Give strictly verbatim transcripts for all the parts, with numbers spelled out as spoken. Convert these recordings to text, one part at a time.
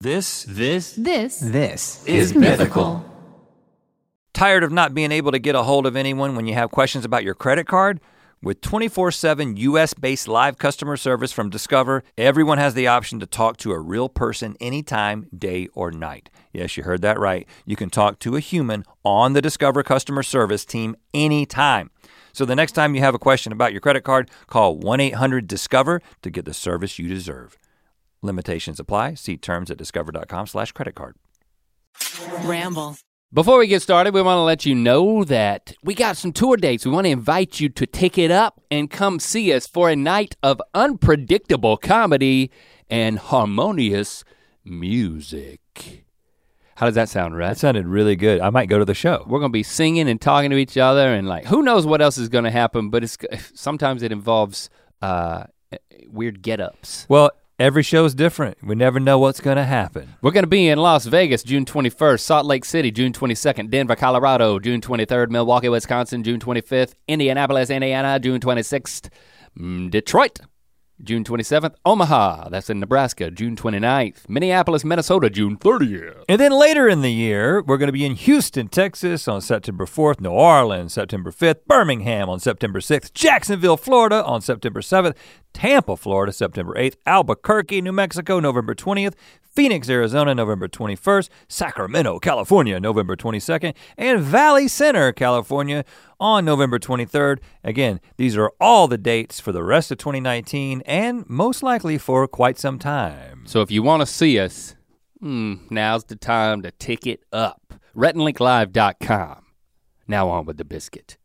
This, this, This, This is mythical. Tired of not being able to get a hold of anyone when you have questions about your credit card? With twenty-four seven U S-based live customer service from Discover, everyone has the option to talk to a real person anytime, day or night. Yes, you heard that right. You can talk to a human on the Discover customer service team anytime. So the next time you have a question about your credit card, call one eight hundred discover to get the service you deserve. Limitations apply. See terms at discover.com slash credit card. Ramble. Before we get started, we want to let you know that we got some tour dates. We want to invite you to ticket up and come see us for a night of unpredictable comedy and harmonious music. How does that sound, Rhett? That sounded really good. I might go to the show. We're gonna be singing and talking to each other and like, who knows what else is gonna happen, but it's sometimes it involves uh, weird get-ups. Well, every show's different. We never know what's gonna happen. We're gonna be in Las Vegas, June twenty-first, Salt Lake City, June twenty-second, Denver, Colorado, June twenty-third, Milwaukee, Wisconsin, June twenty-fifth, Indianapolis, Indiana, June twenty-sixth, Detroit, June twenty-seventh, Omaha, that's in Nebraska, June twenty-ninth, Minneapolis, Minnesota, June thirtieth. And then later in the year, we're gonna be in Houston, Texas on September fourth, New Orleans, September fifth, Birmingham on September sixth, Jacksonville, Florida on September seventh, Tampa, Florida, September eighth, Albuquerque, New Mexico, November twentieth, Phoenix, Arizona, November twenty-first, Sacramento, California, November twenty-second, and Valley Center, California on November twenty-third. Again, these are all the dates for the rest of twenty nineteen and most likely for quite some time. So if you wanna see us, hmm, now's the time to ticket up. Rhett and Link Live dot com. Now on with the biscuit.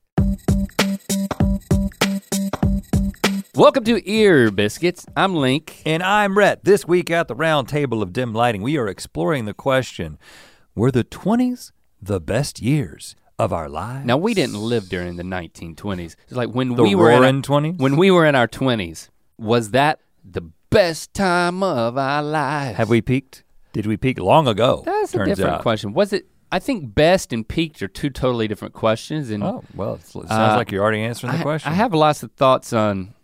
Welcome to Ear Biscuits. I'm Link. And I'm Rhett. This week at the Round Table of Dim Lighting, we are exploring the question, were the twenties the best years of our lives? Now we didn't live during the nineteen twenties. It's like when The we were in roaring our, twenties? when we were in our twenties, was that the best time of our lives? Have we peaked? Did we peak long ago? That's a turns different out. question. Was it, I think best and peaked are two totally different questions. And Oh, well, it sounds Uh, like you're already answering the I, question. I have lots of thoughts on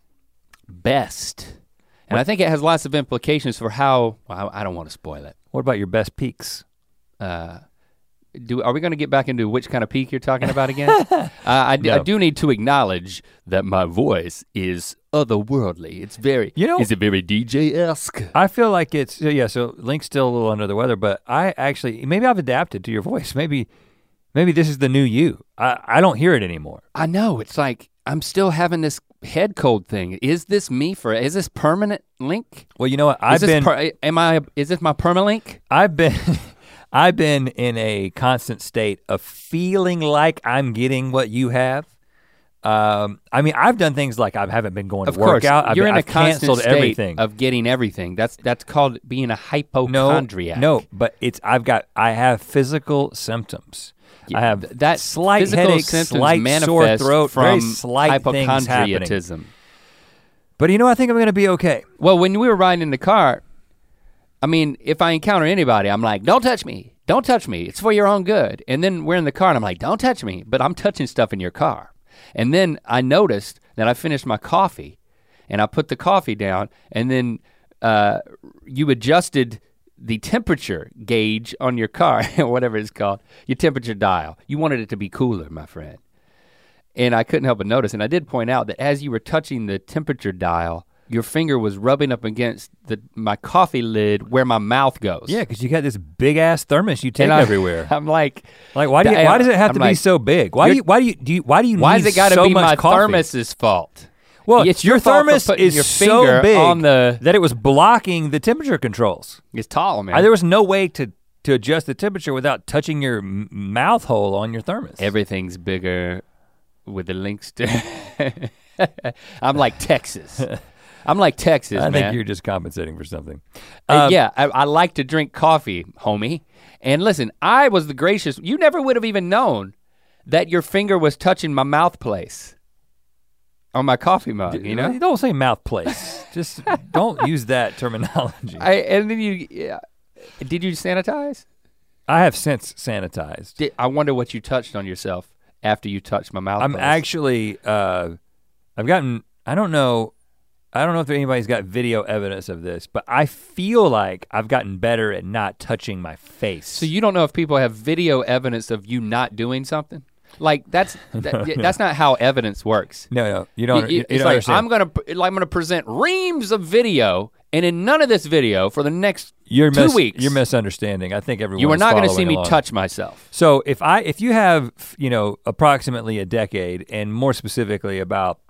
best. And What- I think it has lots of implications for how, well, I, I don't want to spoil it. What about your best peaks? Uh, do Are we gonna get back into which kind of peak you're talking about again? uh, I, d- I No. do need to acknowledge that my voice is otherworldly. It's very, You know- is it very D J-esque? I feel like it's, yeah, so Link's still a little under the weather, but I actually, maybe I've adapted to your voice. Maybe maybe this is the new you. I, I don't hear it anymore. I know, it's like, I'm still having this head cold thing. Is this me for, is this permanent, Link? Well, you know what? Is I've this been, per, am I, is this my permalink? I've been, I've been in a constant state of feeling like I'm getting what you have. Um, I mean, I've done things like I haven't been going Of to work course, out. I've, you're been, in a I've constant canceled state everything. of getting everything. That's that's called being a no, hypochondriac. no, but it's I've got I have physical symptoms. I have Th- that slight physical headache, symptoms slight sore manifest throat, very from slight things happening. hypochondriatism. But you know, I think I'm gonna be okay. Well, when we were riding in the car, I mean, if I encounter anybody, I'm like, don't touch me, don't touch me, it's for your own good. And then we're in the car and I'm like, don't touch me, but I'm touching stuff in your car. And then I noticed that I finished my coffee and I put the coffee down and then uh, you adjusted the temperature gauge on your car, whatever it's called, your temperature dial. You wanted it to be cooler, my friend. And I couldn't help but notice, and I did point out that as you were touching the temperature dial, your finger was rubbing up against the my coffee lid where my mouth goes. Yeah, because you got this big ass thermos you take And I- everywhere. I'm like, Like, why do you, I- why does it have I'm to like, be so big? Why do you're- you why do you do you why do you why need has it got to so be much my coffee? thermos's fault? Well, It's your your fault for thermos putting is your so finger big on the- that it was blocking the temperature controls. It's tall, man. Uh, there was no way to to adjust the temperature without touching your m- mouth hole on your thermos. Everything's bigger with the links to. I'm like Texas. I'm like Texas, I man. think you're just compensating for something. Uh, Um, yeah, I, I like to drink coffee, homie. And listen, I was the gracious. You never would have even known that your finger was touching my mouth place on my coffee mug. You know. Don't say mouth place. Just don't use that terminology. I, I, and then you. Yeah. Did you sanitize? I have since sanitized. Did, I wonder what you touched on yourself after you touched my mouth. I'm place. actually, uh, I've gotten, I don't know, I don't know if anybody's got video evidence of this, but I feel like I've gotten better at not touching my face. So you don't know if people have video evidence of you not doing something? Like that's that, no, no. that's not how evidence works. No, no, you don't. You, you, it's you don't like understand. I'm gonna like I'm gonna present reams of video, and in none of this video for the next you're two mis- weeks, you're misunderstanding. I think everyone. You are not gonna see me along. touch myself. So if I if you have you know approximately a decade, and more specifically about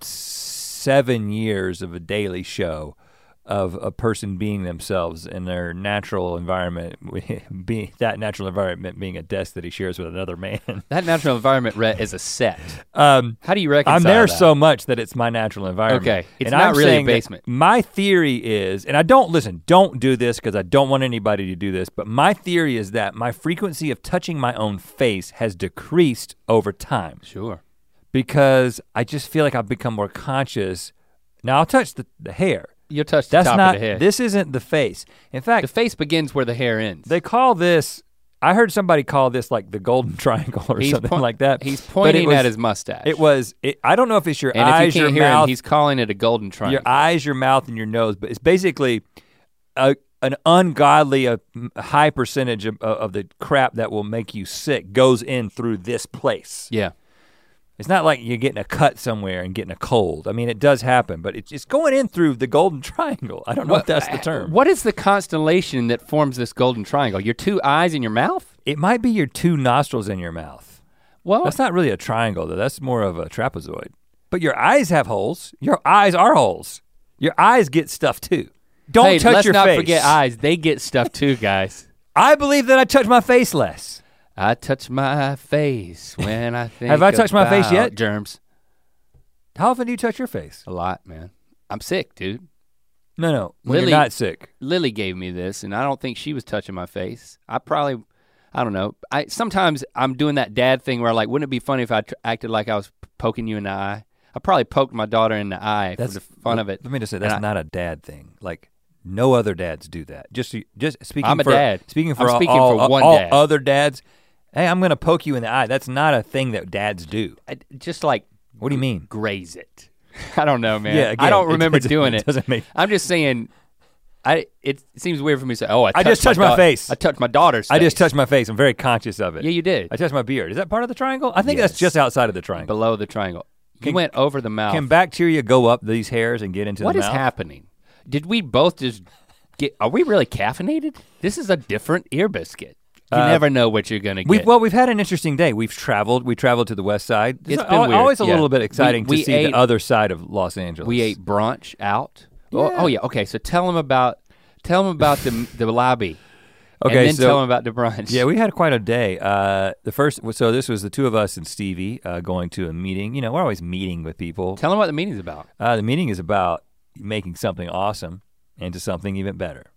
seven years of a daily show of a person being themselves in their natural environment, being that natural environment being a desk that he shares with another man. That natural environment, Rhett, is a set. Um, How do you reconcile I'm there that? so much that it's my natural environment. Okay, it's and not I'm really a saying that basement. My theory is, and I don't listen, don't do this because I don't want anybody to do this, but my theory is that my frequency of touching my own face has decreased over time. Sure. Because I just feel like I've become more conscious. Now I'll touch the, the hair. You'll touch the That's top not, of the head. This isn't the face. In fact, the face begins where the hair ends. they call this, I heard somebody call this like the golden triangle or he's something po- like that. He's But it pointing was- at his mustache. It was, it, I don't know if it's your and eyes, if you your can't hear mouth. him, he's calling it a golden triangle. Your eyes, your mouth, and your nose, but it's basically a, an ungodly a high percentage of, of the crap that will make you sick goes in through this place. Yeah. It's not like you're getting a cut somewhere and getting a cold. I mean, it does happen, but it's, it's going in through the golden triangle. I don't know What- if that's the term. What is the constellation that forms this golden triangle? Your two eyes in your mouth? It might be your two nostrils in your mouth. Well, That's not really a triangle though, that's more of a trapezoid. But your eyes have holes. Your eyes are holes. Your eyes get stuff too. Don't hey, touch let's your not face. forget eyes. They get stuff too, guys. I believe that I touch my face less. I touch my face when I think Have I touched my face about yet? Germs. How often do you touch your face? A lot, man. I'm sick, dude. No, no, when Lily- you're not sick. Lily gave me this, and I don't think she was touching my face. I probably, I don't know. I sometimes I'm doing that dad thing where like, wouldn't it be funny if I tr- acted like I was p- poking you in the eye? I probably poked my daughter in the eye That's for the fun of it. Let me just say And that's I- not a dad thing. Like no other dads do that. Just just speaking I'm a for dad. speaking for I'm all, speaking all, for one all dad. other dads. Hey, I'm gonna poke you in the eye. That's not a thing that dads do. I, just like What do you mean? graze it. I don't know, man. Yeah, I again, don't it remember doesn't- doing it it. doesn't make- I'm just saying. I it seems weird for me to say, oh, I, I just touched my, my daugh- face. I touched my daughter's. I just face. touched my face. I'm very conscious of it. Yeah, you did. I touched my beard. Is that part of the triangle? I think Yes. that's just outside of the triangle. Below the triangle. You Can- went over the mouth. Can bacteria go up these hairs and get into What the is mouth? happening? Did we both just get? Are we really caffeinated? This is a different ear biscuit. You Uh, never know what you're gonna We've get. well, we've had an interesting day. We've traveled. We traveled to the west side. It's al- been weird, always a yeah. little bit exciting We- we to see ate- the other side of Los Angeles. we ate brunch out. Oh, Yeah. oh yeah. Okay, so tell them about tell them about the the lobby. Okay, and then so tell them about the brunch. yeah, we had quite a day. Uh, the first, so this was the two of us and Stevie uh, going to a meeting. You know, we're always meeting with people. Tell them what the meeting's about. Uh, the meeting is about making something awesome into something even better.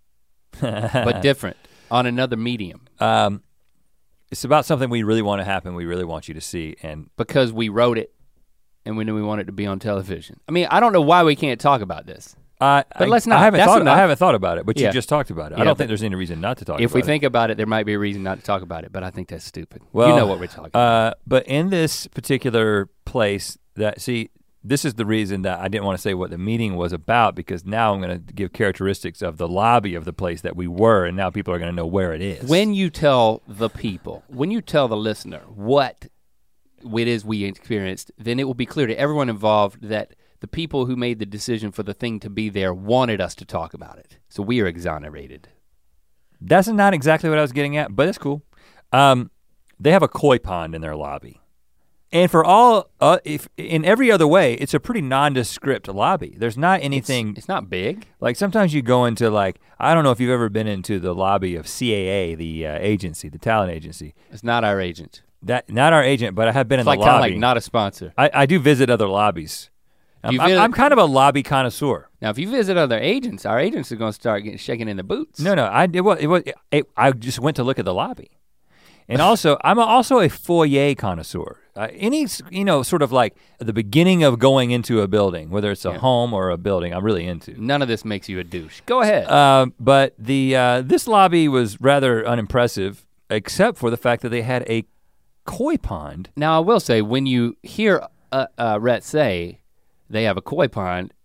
But different on another medium. Um, it's about something we really want to happen. We really want you to see, and Because we wrote it and we knew we wanted it to be on television. I mean, I don't know why we can't talk about this. I, But I, let's not. I haven't That's thought. enough. I haven't thought about it, but Yeah. you just talked about it. I Yeah, don't but think there's any reason not to talk. If about we it. think about it, there might be a reason not to talk about it, but I think that's stupid. Well, you know what we're talking about. Uh, but in this particular place, that see, this is the reason that I didn't want to say what the meeting was about, because now I'm going to give characteristics of the lobby of the place that we were, and now people are going to know where it is. When you tell the people, when you tell the listener what it is we experienced, then it will be clear to everyone involved that the people who made the decision for the thing to be there wanted us to talk about it. So we are exonerated. That's not exactly what I was getting at, but it's cool. Um, they have a koi pond in their lobby. And for all, uh, if in every other way, it's a pretty nondescript lobby. There's not anything, It's, it's not big. like sometimes you go into like, I don't know if you've ever been into the lobby of C A A, the uh, agency, the talent agency. It's not our agent. That Not our agent, but I have been It's in like the kind of lobby. like not a sponsor. I, I do visit other lobbies. I'm, You I'm, visit- I'm kind of a lobby connoisseur. Now, if you visit other agents, our agents are going to start getting shaking in the boots. No, no, I it was, it was it, I just went to look at the lobby, and also I'm also a foyer connoisseur. Uh, any you know sort of like the beginning of going into a building, whether it's a Yeah. home or a building, I'm really into. None of this makes you a douche. Go ahead. Uh, but the uh, this lobby was rather unimpressive, except for the fact that they had a koi pond. Now, I will say, when you hear uh, uh, Rhett say they have a koi pond,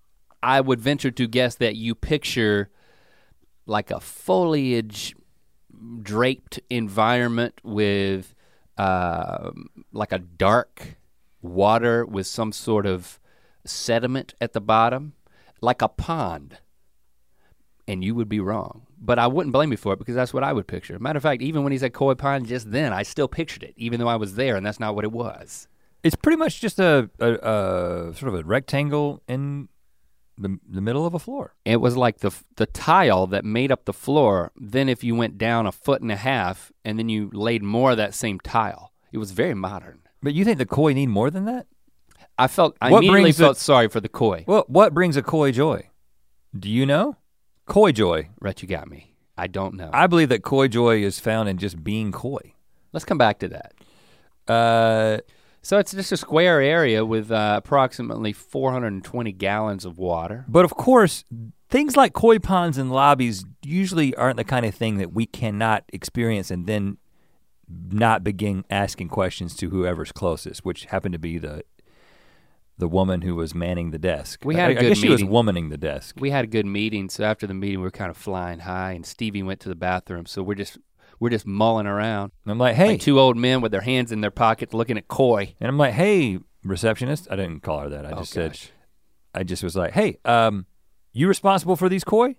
I would venture to guess that you picture like a foliage draped environment with uh, like a dark water with some sort of sediment at the bottom, like a pond. And you would be wrong. But I wouldn't blame you for it because that's what I would picture. Matter of fact, even when he said koi pond just then, I still pictured it, even though I was there and that's not what it was. It's pretty much just a, a, a sort of a rectangle in the, the middle of a floor. It was like the the tile that made up the floor. Then if you went down a foot and a half and then you laid more of that same tile. It was very modern. But you think the koi need more than that? I felt, I What immediately brings felt the- sorry for the koi. Well, what brings a koi joy? Do you know? Koi joy. Rhett, you got me. I don't know. I believe that koi joy is found in just being koi. Let's come back to that. Uh, So it's just a square area with uh, approximately four hundred twenty gallons of water. but of course, things like koi ponds and lobbies usually aren't the kind of thing that we cannot experience and then not begin asking questions to whoever's closest, which happened to be the the woman who was manning the desk. We had a I, I good guess she was meeting. womaning the desk. We had a good meeting, so after the meeting we were kind of flying high and Stevie went to the bathroom, so we're just we're just mulling around. And I'm like, hey, Like two old men with their hands in their pockets looking at koi. and I'm like, hey, receptionist. I didn't call her that. I Oh, just said, gosh. I just was like, hey, um, you responsible for these koi?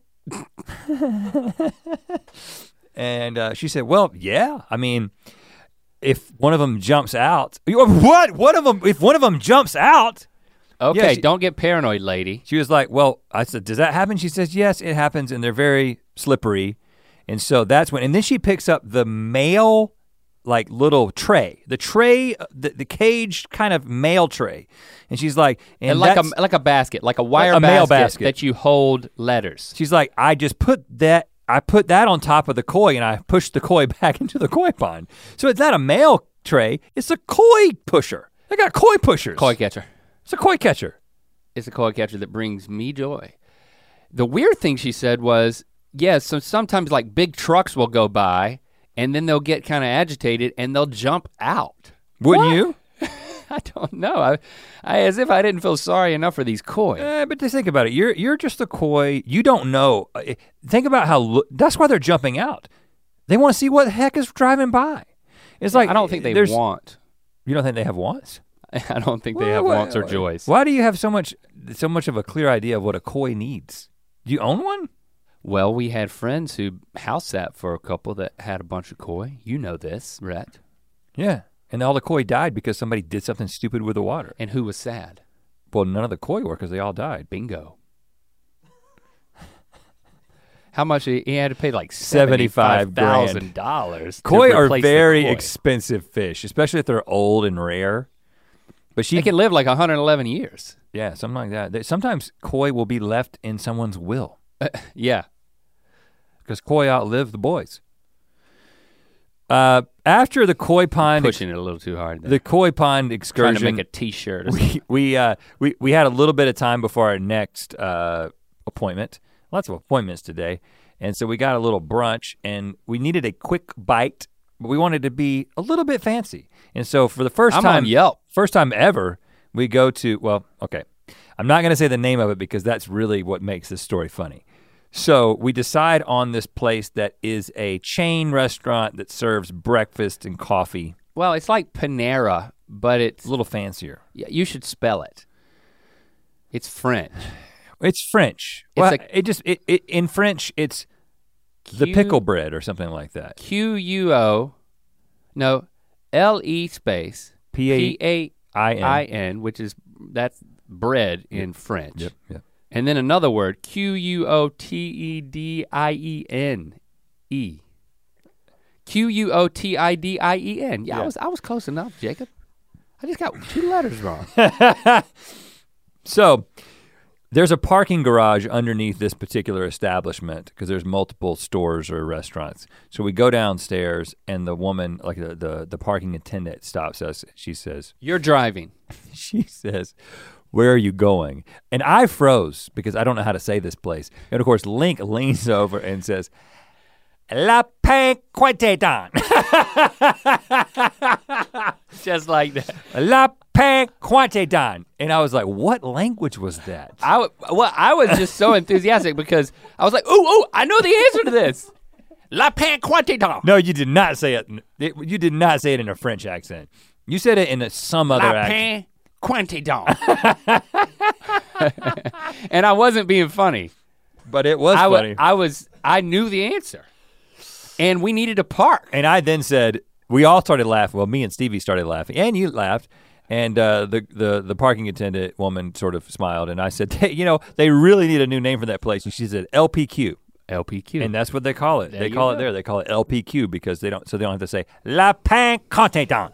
And uh, she said, well, yeah. I mean, if one of them jumps out, what? One of them? If one of them jumps out? Okay, Yeah, she- don't get paranoid, lady. She was like, well, I said, does that happen? She says, yes, it happens, and they're very slippery. And so that's when, and then she picks up the male, like little tray, the tray, the, the caged kind of mail tray. And she's like, and, And like a that's- like a basket, like a wire a mail basket, basket. that you hold letters. she's like, I just put that, I put that on top of the koi and I pushed the koi back into the koi pond. So it's not a mail tray, it's a koi pusher. They got koi pushers. Koi catcher. It's a koi catcher. It's a koi catcher that brings me joy. The weird thing she said was, yes, so sometimes like big trucks will go by and then they'll get kind of agitated and they'll jump out. Wouldn't What? you? I don't know. I, I as if I didn't feel sorry enough for these koi. Eh, but just think about it. You're you're just a koi. You don't know. Uh, Think about how. lo- That's why they're jumping out. They want to see what the heck is driving by. It's like I don't think they there's- want. You don't think they have wants? I don't think they Why- have why- wants or joys. Why do you have so much so much of a clear idea of what a koi needs? Do you own one? Well, we had friends who house sat for a couple that had a bunch of koi. You know this, Rhett. Yeah. And all the koi died because somebody did something stupid with the water. And who was sad? Well, none of the koi were because they all died. Bingo. How much he, he had to pay like seventy-five seventy-five thousand dollars. Koi are very expensive fish, especially if they're old and rare. But she They can live like one hundred eleven years. yeah, something like that. They- Sometimes koi will be left in someone's will Yeah. because koi outlive the boys. Uh, after the koi pond, Pushing it a little too hard. There. the koi pond Trying excursion, to make a t-shirt or something. we we uh we we had a little bit of time before our next uh appointment. Lots of appointments today, and so we got a little brunch, and we needed a quick bite, but we wanted to be a little bit fancy. And so for the 1st I'm time, on Yelp. first time ever, we go to well, okay, I'm not gonna say the name of it because that's really what makes this story funny. So we decide on this place that is a chain restaurant that serves breakfast and coffee, Well, it's like Panera, but it's a little fancier. yeah, you should spell it. It's French. It's French. It's well, a- it just it, it in French it's the Q- pickle bread or something like that. Q U O, no, L E space P A P A I N. I N, which is that's bread in French. Yep, yep. And then another word, Q U O T E D I E N E. Q U O T I D I E N. Yeah, I Yeah. was I was close enough, Jacob. I just got two letters wrong. So there's a parking garage underneath this particular establishment because there's multiple stores or restaurants. So we go downstairs and the woman, like the, the, the parking attendant stops us. She says, You're driving. she says, where are you going? And I froze because I don't know how to say this place. And of course, Link leans over and says, La Pinquetan. Just like that. La pain quante don. And I was like, what language was that? I, w- well, I was just so enthusiastic because I was like, ooh, ooh, I know the answer to this. La pain quante don. No, you did not say it, it. You did not say it in a French accent. You said it in a, some other La accent. pain quante don. And I wasn't being funny. But it was I, w- funny. I was, I knew the answer. And we needed to park. And I then said, we all started laughing. Well, me and Stevie started laughing, and you laughed. And uh, the, the the parking attendant woman sort of smiled, and I said, hey, you know, they really need a new name for that place. And she said, L P Q. L P Q. And that's what they call it. There they you call go. it there. They call it L P Q because they don't, so they don't have to say, La pain content.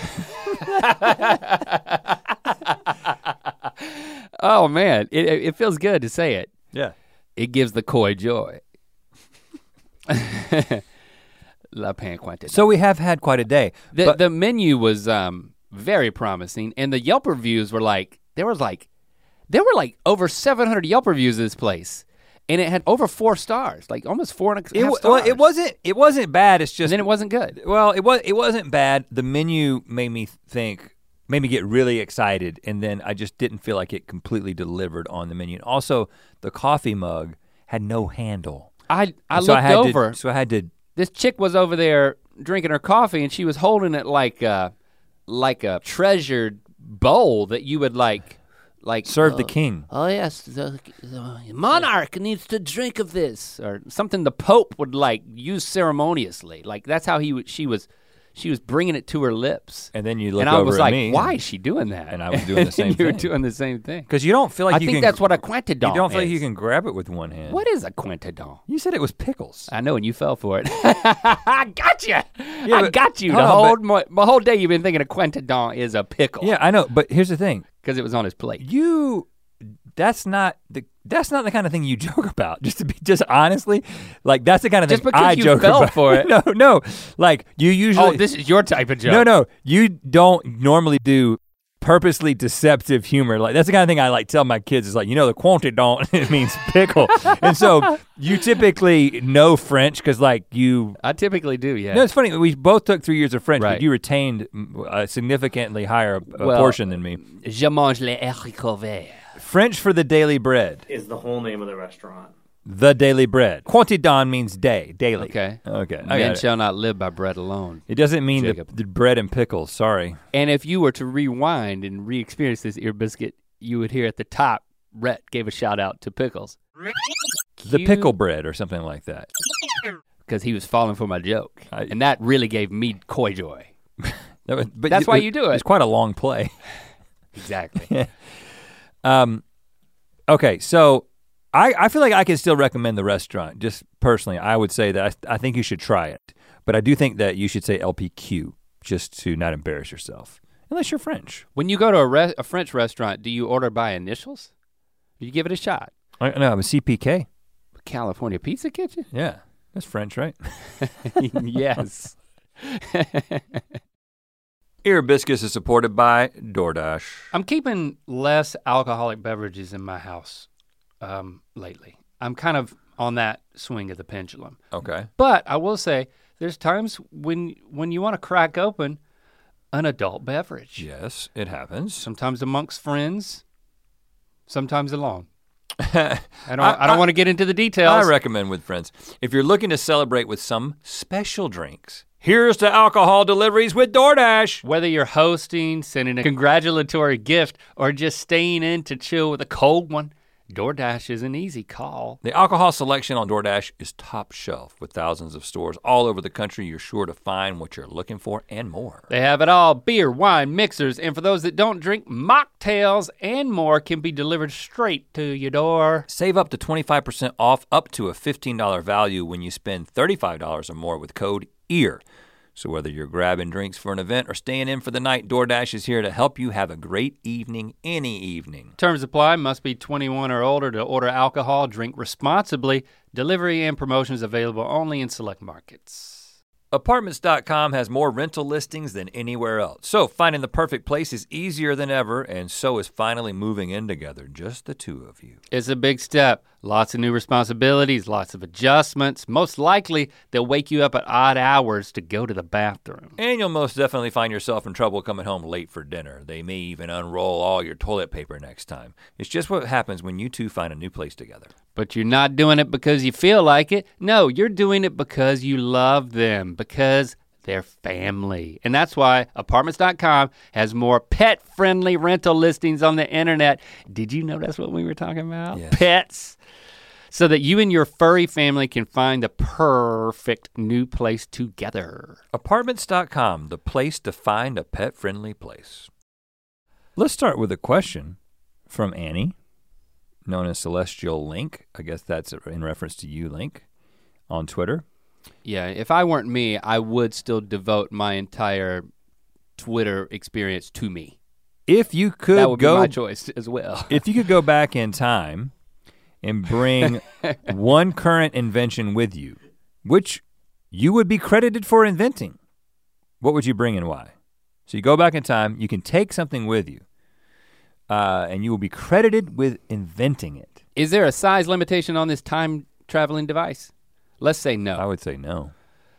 Oh man, it, it feels good to say it. Yeah. It gives the coy joy. La pain quante. So we have had quite a day. The, but the menu was um, very promising, and the Yelp reviews were like, there was like, there were like over seven hundred Yelp reviews of this place, and it had over four stars, like almost four and a it, half wa- stars. well, it wasn't it wasn't bad. It's And just then it wasn't good. well, it was it wasn't bad. The menu made me think, made me get really excited, and then I just didn't feel like it completely delivered on the menu. Also, the coffee mug had no handle. I I so looked I had over. To, so I had to. This chick was over there drinking her coffee, and she was holding it like a, like a treasured bowl that you would like, like Serve the uh, king. Oh yes, the, the monarch needs to drink of this, or something the Pope would like use ceremoniously. Like that's how he would. She was, she was bringing it to her lips. And then you look and I over was at like, me. why is she doing that? And I was doing the same and you thing. were doing the same thing. Because you don't feel like I you think can. that's what a quintadon You don't feel like is. you can grab it with one hand. What is a quintadon? You said it was pickles. I know, and you fell for it. I got you. I but- got you. hold The on, whole but- my, my whole day you've been thinking a quintadon is a pickle. Yeah, I know. But here's the thing. because it was on his plate. You, that's not the that's not the kind of thing you joke about. Just to be just honestly, like that's the kind of Just thing because I you joke fell about. for it. No, no. Like you usually. Oh, this is your type of joke. No, no. You don't normally do purposely deceptive humor. Like that's the kind of thing I like tell my kids is like, you know, the quante don't, it means pickle. And so you typically know French because like you. I typically do, yeah. No, it's funny. We both took three years of French, Right. but you retained mm, a significantly higher uh, Well, portion than me. Je mange les haricots verts. French for the daily bread. is the whole name of the restaurant. The daily bread. Quantidon means day, daily. Okay. Okay. I Men got it. shall not live by bread alone. It doesn't mean the, Jacob. the bread and pickles. Sorry. And if you were to rewind and re-experience this ear biscuit, you would hear at the top, Rhett gave a shout out to Pickles. The pickle bread or something like that. Because he was falling for my joke. I- and that really gave me coy joy. That was- but That's it- why you do it. It's quite a long play. Exactly. Um, okay, so I, I feel like I can still recommend the restaurant. Just personally, I would say that I, I think you should try it. But I do think that you should say L P Q just to not embarrass yourself. Unless you're French. When you go to a, re- a French restaurant, do you order by initials? Do you give it a shot? I, no, I'm a C P K. California Pizza Kitchen? Yeah, that's French, right? Yes. Ear Biscuits is supported by DoorDash. I'm keeping less alcoholic beverages in my house um, lately. I'm kind of on that swing of the pendulum. Okay. But I will say, there's times when when you want to crack open an adult beverage. Yes, it happens. Sometimes amongst friends, sometimes alone. I I don't. I, don't want to get into the details. I recommend with friends. If you're looking to celebrate with some special drinks, here's to alcohol deliveries with DoorDash. Whether you're hosting, sending a congratulatory gift, or just staying in to chill with a cold one, DoorDash is an easy call. The alcohol selection on DoorDash is top shelf. With thousands of stores all over the country, you're sure to find what you're looking for and more. They have it all, beer, wine, mixers, and for those that don't drink, mocktails and more can be delivered straight to your door. Save up to twenty-five percent off up to a fifteen dollars value when you spend thirty-five dollars or more with code EAR. So whether you're grabbing drinks for an event or staying in for the night, DoorDash is here to help you have a great evening any evening. Terms apply, must be twenty-one or older to order alcohol, drink responsibly. Delivery and promotions available only in select markets. Apartments dot com has more rental listings than anywhere else. So finding the perfect place is easier than ever, and so is finally moving in together, just the two of you. It's a big step, Lots of new responsibilities, lots of adjustments. Most likely, they'll wake you up at odd hours to go to the bathroom. And you'll most definitely find yourself in trouble coming home late for dinner. They may even unroll all your toilet paper next time. It's just what happens when you two find a new place together. But you're not doing it because you feel like it. No, you're doing it because you love them, because they're family. And that's why apartments dot com has more pet-friendly rental listings on the internet. Did you know that's what we were talking about? Yes. Pets. So that you and your furry family can find the perfect new place together. apartments dot com, the place to find a pet-friendly place. Let's start with a question from Annie, known as Celestial Link. I guess that's in reference to you, Link, on Twitter. Yeah, if I weren't me, I would still devote my entire Twitter experience to me. If you could that would go, be my choice as well. If you could go back in time and bring one current invention with you, which you would be credited for inventing, what would you bring and why? So you go back in time, you can take something with you, uh, and you will be credited with inventing it. Is there a size limitation on this time traveling device? Let's say no. I would say no.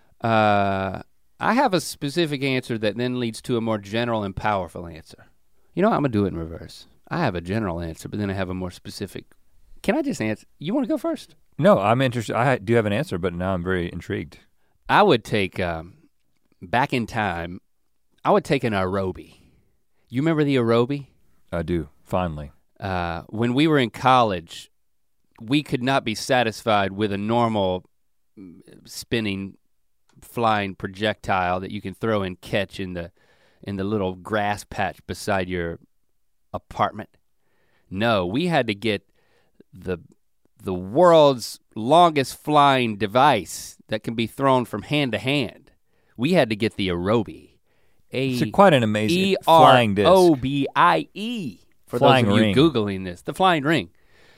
Uh, I have a specific answer that then leads to a more general and powerful answer. You know, I'm gonna do it in reverse. I have a general answer, but then I have a more specific. Can I just answer? You wanna go first? No, I'm interested. I do have an answer, but now I'm very intrigued. I would take, um, back in time, I would take an Aerobie. You remember the Aerobie? I do, fondly. Uh, when we were in college, we could not be satisfied with a normal spinning, flying projectile that you can throw and catch in the in the little grass patch beside your apartment. No, we had to get the the world's longest flying device that can be thrown from hand to hand. We had to get the Aerobie. A It's quite an amazing E flying R disc. O B I E. For Flying those of ring. you Googling this, the flying ring.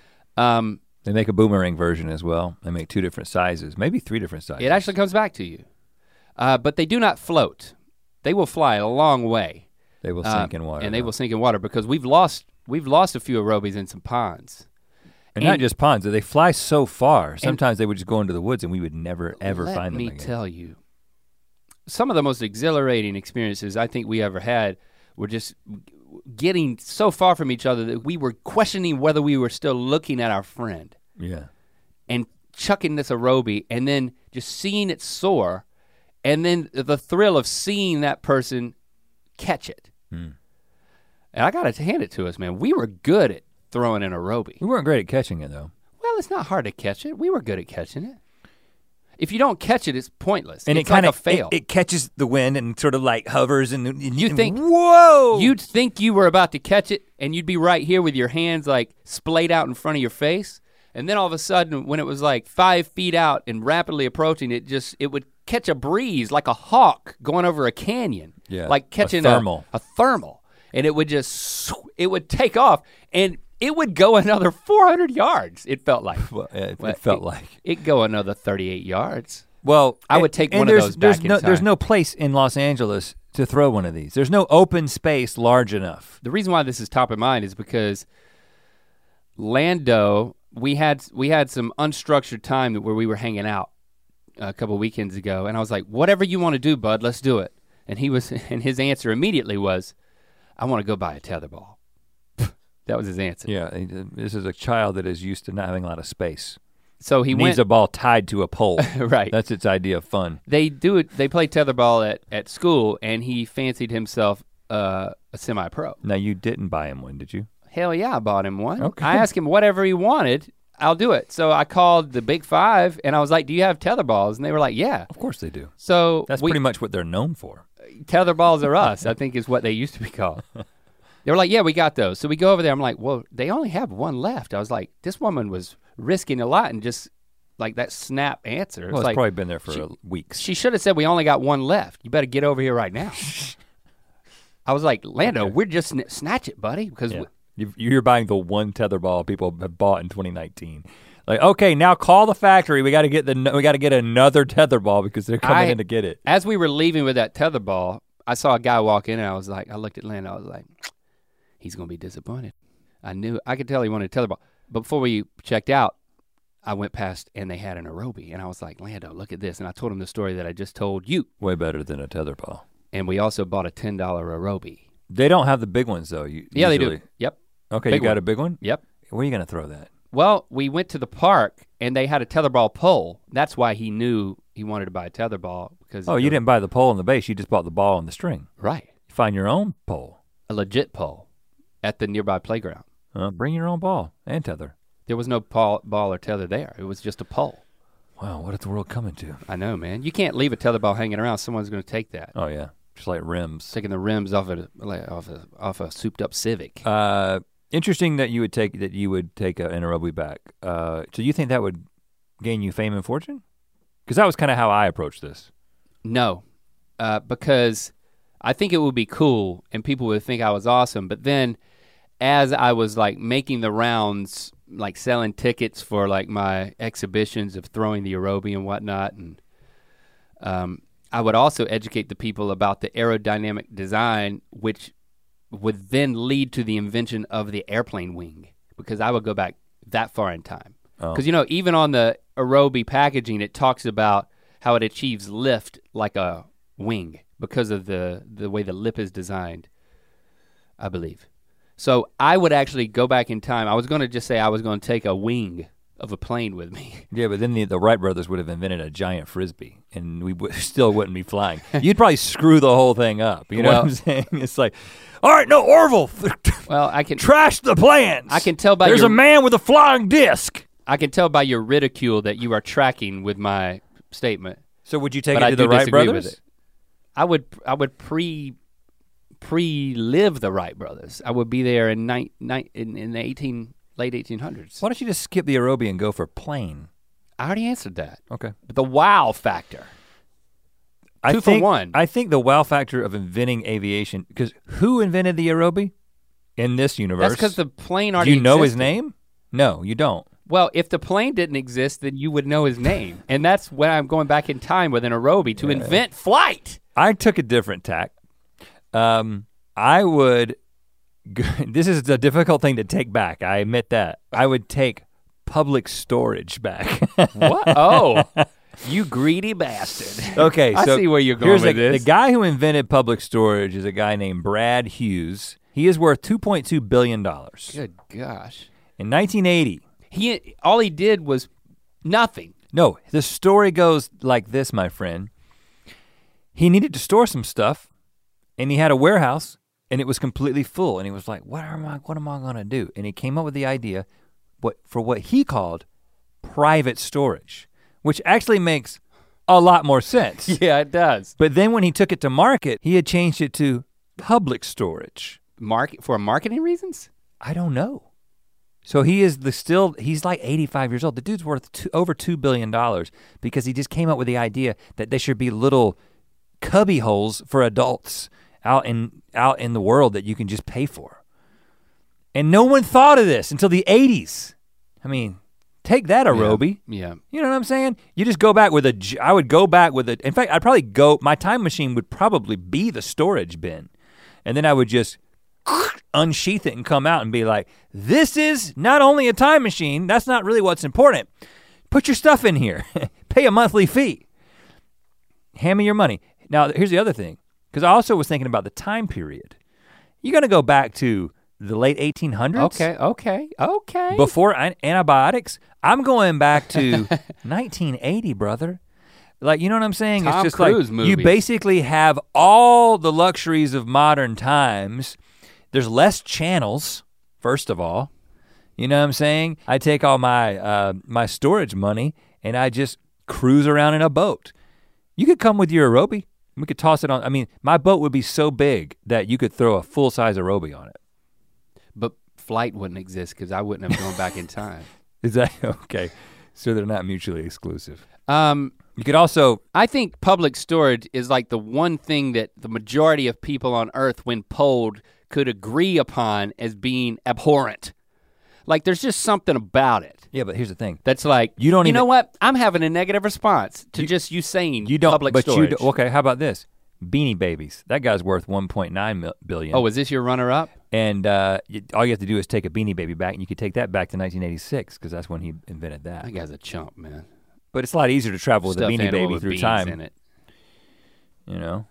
Um, They make a boomerang version as well. They make two different sizes, maybe three different sizes. It actually comes back to you. Uh, but they do not float. They will fly a long way. They will uh, sink in water. And they though. will sink in water because we've lost we've lost a few Aerobies in some ponds. And, and- not just ponds, they fly so far. Sometimes they would just go into the woods and we would never ever Let find them me again. tell you, some of the most exhilarating experiences I think we ever had were just getting so far from each other that we were questioning whether we were still looking at our friend. Yeah. And chucking this Aerobie and then just seeing it soar and then the thrill of seeing that person catch it. Hmm. And I gotta hand it to us, man. We were good at throwing an Aerobie. We weren't great at catching it though. Well, it's not hard to catch it. We were good at catching it. If you don't catch it, it's pointless. And it's it kind like of a fail. It, it catches the wind and sort of like hovers and, and You and think- whoa! You'd think you were about to catch it and you'd be right here with your hands like splayed out in front of your face. And then all of a sudden, when it was like five feet out and rapidly approaching, it just, it would catch a breeze like a hawk going over a canyon. Yeah, Like a catching thermal. A, a thermal. And it would just, it would take off and it would go another four hundred yards, it felt like. Well, it, Well, it felt it- like. It'd go another thirty-eight yards. Well, I would and- take and one of there's- those there's back in no, There's time. no place in Los Angeles to throw one of these. There's no open space large enough. The reason why this is top of mind is because Lando, we had we had some unstructured time where we were hanging out a couple weekends ago, and I was like, "Whatever you want to do, bud, let's do it." And he was, and his answer immediately was, "I want to go buy a tetherball." That was his answer. Yeah, he- this is a child that is used to not having a lot of space. So he Needs went a ball tied to a pole. right. That's its idea of fun. They do it. They play tetherball at at school, and he fancied himself uh, a semi-pro. Now you didn't buy him one, did you? Hell yeah, I bought him one. Okay. I asked him whatever he wanted, I'll do it. So I called the Big Five and I was like, do you have tether balls? And they were like, yeah. Of course they do. So That's we, pretty much what they're known for. tether balls are us, I think is what they used to be called. They were like, yeah, we got those. So we go over there, I'm like, well, they only have one left. I was like, this woman was risking a lot and just like that snap answer. It's Well, it's like, probably been there for she- uh, weeks. she should have said we only got one left. You better get over here right now. I was like, Lando, Okay. we're just sn- snatch it, buddy, because Yeah. You- You're buying the one tetherball people have bought in twenty nineteen. Like, okay, now call the factory. We got to get the we got to get another tetherball because they're coming I- in to get it. as we were leaving with that tether ball, I saw a guy walk in and I was like, I looked at Lando, I was like, he's gonna be disappointed. I knew, I could tell he wanted a tether ball. But before we checked out, I went past and they had an Aerobie, and I was like, Lando, look at this. And I told him the story that I just told you. Way better than a tetherball. And we also bought a ten dollar Aerobie. They don't have the big ones though. You, yeah, usually. they do. Yep. Okay, big you got one. a big one? Yep. Where are you gonna throw that? Well, we went to the park and they had a tetherball pole. That's why he knew he wanted to buy a tetherball because. Oh, you didn't buy the pole and the base. You just bought the ball and the string. Right. You find your own pole. A legit pole at the nearby playground. Uh, bring your own ball and tether. There was no ball, ball or tether there. It was just a pole. Wow, what is the world coming to? I know, man. You can't leave a tetherball hanging around. Someone's gonna take that. Oh yeah, just like rims. Taking the rims off a off a off a souped up Civic. Uh, interesting that you would take that you would take a, an Aerobie back. Uh, so you think that would gain you fame and fortune? Because that was kind of how I approached this. No, uh, because I think it would be cool and people would think I was awesome. But then, as I was like making the rounds, like selling tickets for like my exhibitions of throwing the Aerobie and whatnot, and um, I would also educate the people about the aerodynamic design, which would then lead to the invention of the airplane wing, because I would go back that far in time. Because Oh. you know, even on the Aerobie packaging, it talks about how it achieves lift like a wing because of the, the way the lip is designed, I believe. So I would actually go back in time. I was gonna just say I was gonna take a wing of a plane with me. Yeah, but then the, the Wright brothers would have invented a giant Frisbee and we w- still wouldn't be flying. You'd probably screw the whole thing up, you know Well- what I'm saying? It's like, all right, no, Orville, Well, I can trash the plans. I can tell by There's your- a man with a flying disc. I can tell by your ridicule that you are tracking with my statement. So would you take But it I to do the Wright disagree brothers? with it. I would I would pre pre live the Wright brothers. I would be there in ni- ni- in, in the eighteen late eighteen hundreds. Why don't you just skip the Aerobie and go for plane? I already answered that. Okay. But the wow factor. I Two for think, one. I think the wow factor of inventing aviation, because who invented the Aerobie in this universe? That's because the plane Do already you know his existed. name? No, you don't. Well, if the plane didn't exist, then you would know his name. And that's when I'm going back in time with an Aerobie to invent flight. I took a different tack. Um, I would, g- this is a difficult thing to take back, I admit that. I would take public storage back. What? Oh, you greedy bastard. Okay, I so see where you're going here's with the, this. the guy who invented public storage is a guy named Brad Hughes. He is worth two point two billion dollars. Good gosh. In nineteen eighty, He all he did was nothing. no, the story goes like this, my friend. He needed to store some stuff and he had a warehouse and it was completely full and he was like, what am I, what am I gonna do? And he came up with the idea what, for what he called private storage, which actually makes a lot more sense. Yeah, it does. But then when he took it to market, he had changed it to public storage. Market for marketing reasons? I don't know. So he is the still, he's like eighty-five years old. The dude's worth two, over two billion dollars because he just came up with the idea that there should be little cubby holes for adults out in, out in the world that you can just pay for. And no one thought of this until the eighties. I mean, take that, Aerobie. Yeah. You know what I'm saying? You just go back with a, j- I would go back with a, in fact, I'd probably go, my time machine would probably be the storage bin. And then I would just unsheath it and come out and be like, this is not only a time machine, that's not really what's important. Put your stuff in here, pay a monthly fee. Hand me your money. Now, here's the other thing, because I also was thinking about the time period. You're gonna go back to the late eighteen hundreds? Okay, okay, okay. Before an- antibiotics, I'm going back to nineteen eighty, brother. Like, you know what I'm saying? Tom it's just Cruise like movies. you basically have all the luxuries of modern times. There's less channels, first of all. You know what I'm saying? I take all my uh, my storage money and I just cruise around in a boat. You could come with your Aerobie. We could toss it on. I mean, my boat would be so big that you could throw a full-size Aerobie on it. But flight wouldn't exist because I wouldn't have gone back in time. Is that okay? So they're not mutually exclusive. Um, You could also, I think public storage is like the one thing that the majority of people on Earth, when polled, could agree upon as being abhorrent. Like there's just something about it yeah, but here's the thing. that's like, You don't you even- know what? I'm having a negative response to just you saying You don't, public but storage. you, do, okay, how about this? Beanie Babies. That guy's worth one point nine billion. Oh, is this your runner-up? And uh, you, all you have to do is take a Beanie Baby back, and you could take that back to nineteen eighty-six, because that's when he invented that. That guy's a chump, man. But it's a lot easier to travel with Stuffed a Beanie animal Baby with through beans time. in it. You know?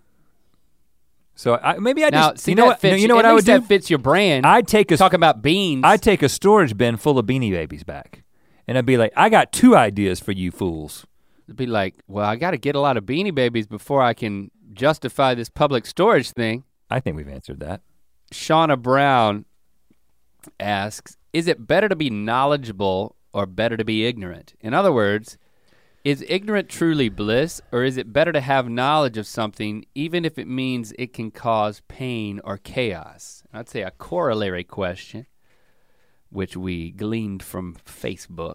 So I, maybe I Now, just, see, you know that what, fits, you know what at I would least do? that fits your brand. I'd take a, Talking about beans. I'd take a storage bin full of Beanie Babies back. And I'd be like, I got two ideas for you fools. It'd be like, well, I gotta get a lot of Beanie Babies before I can justify this public storage thing. I think we've answered that. Shauna Brown asks, is it better to be knowledgeable or better to be ignorant? In other words, is ignorant truly bliss, or is it better to have knowledge of something even if it means it can cause pain or chaos? I'd say a corollary question, which we gleaned from Facebook,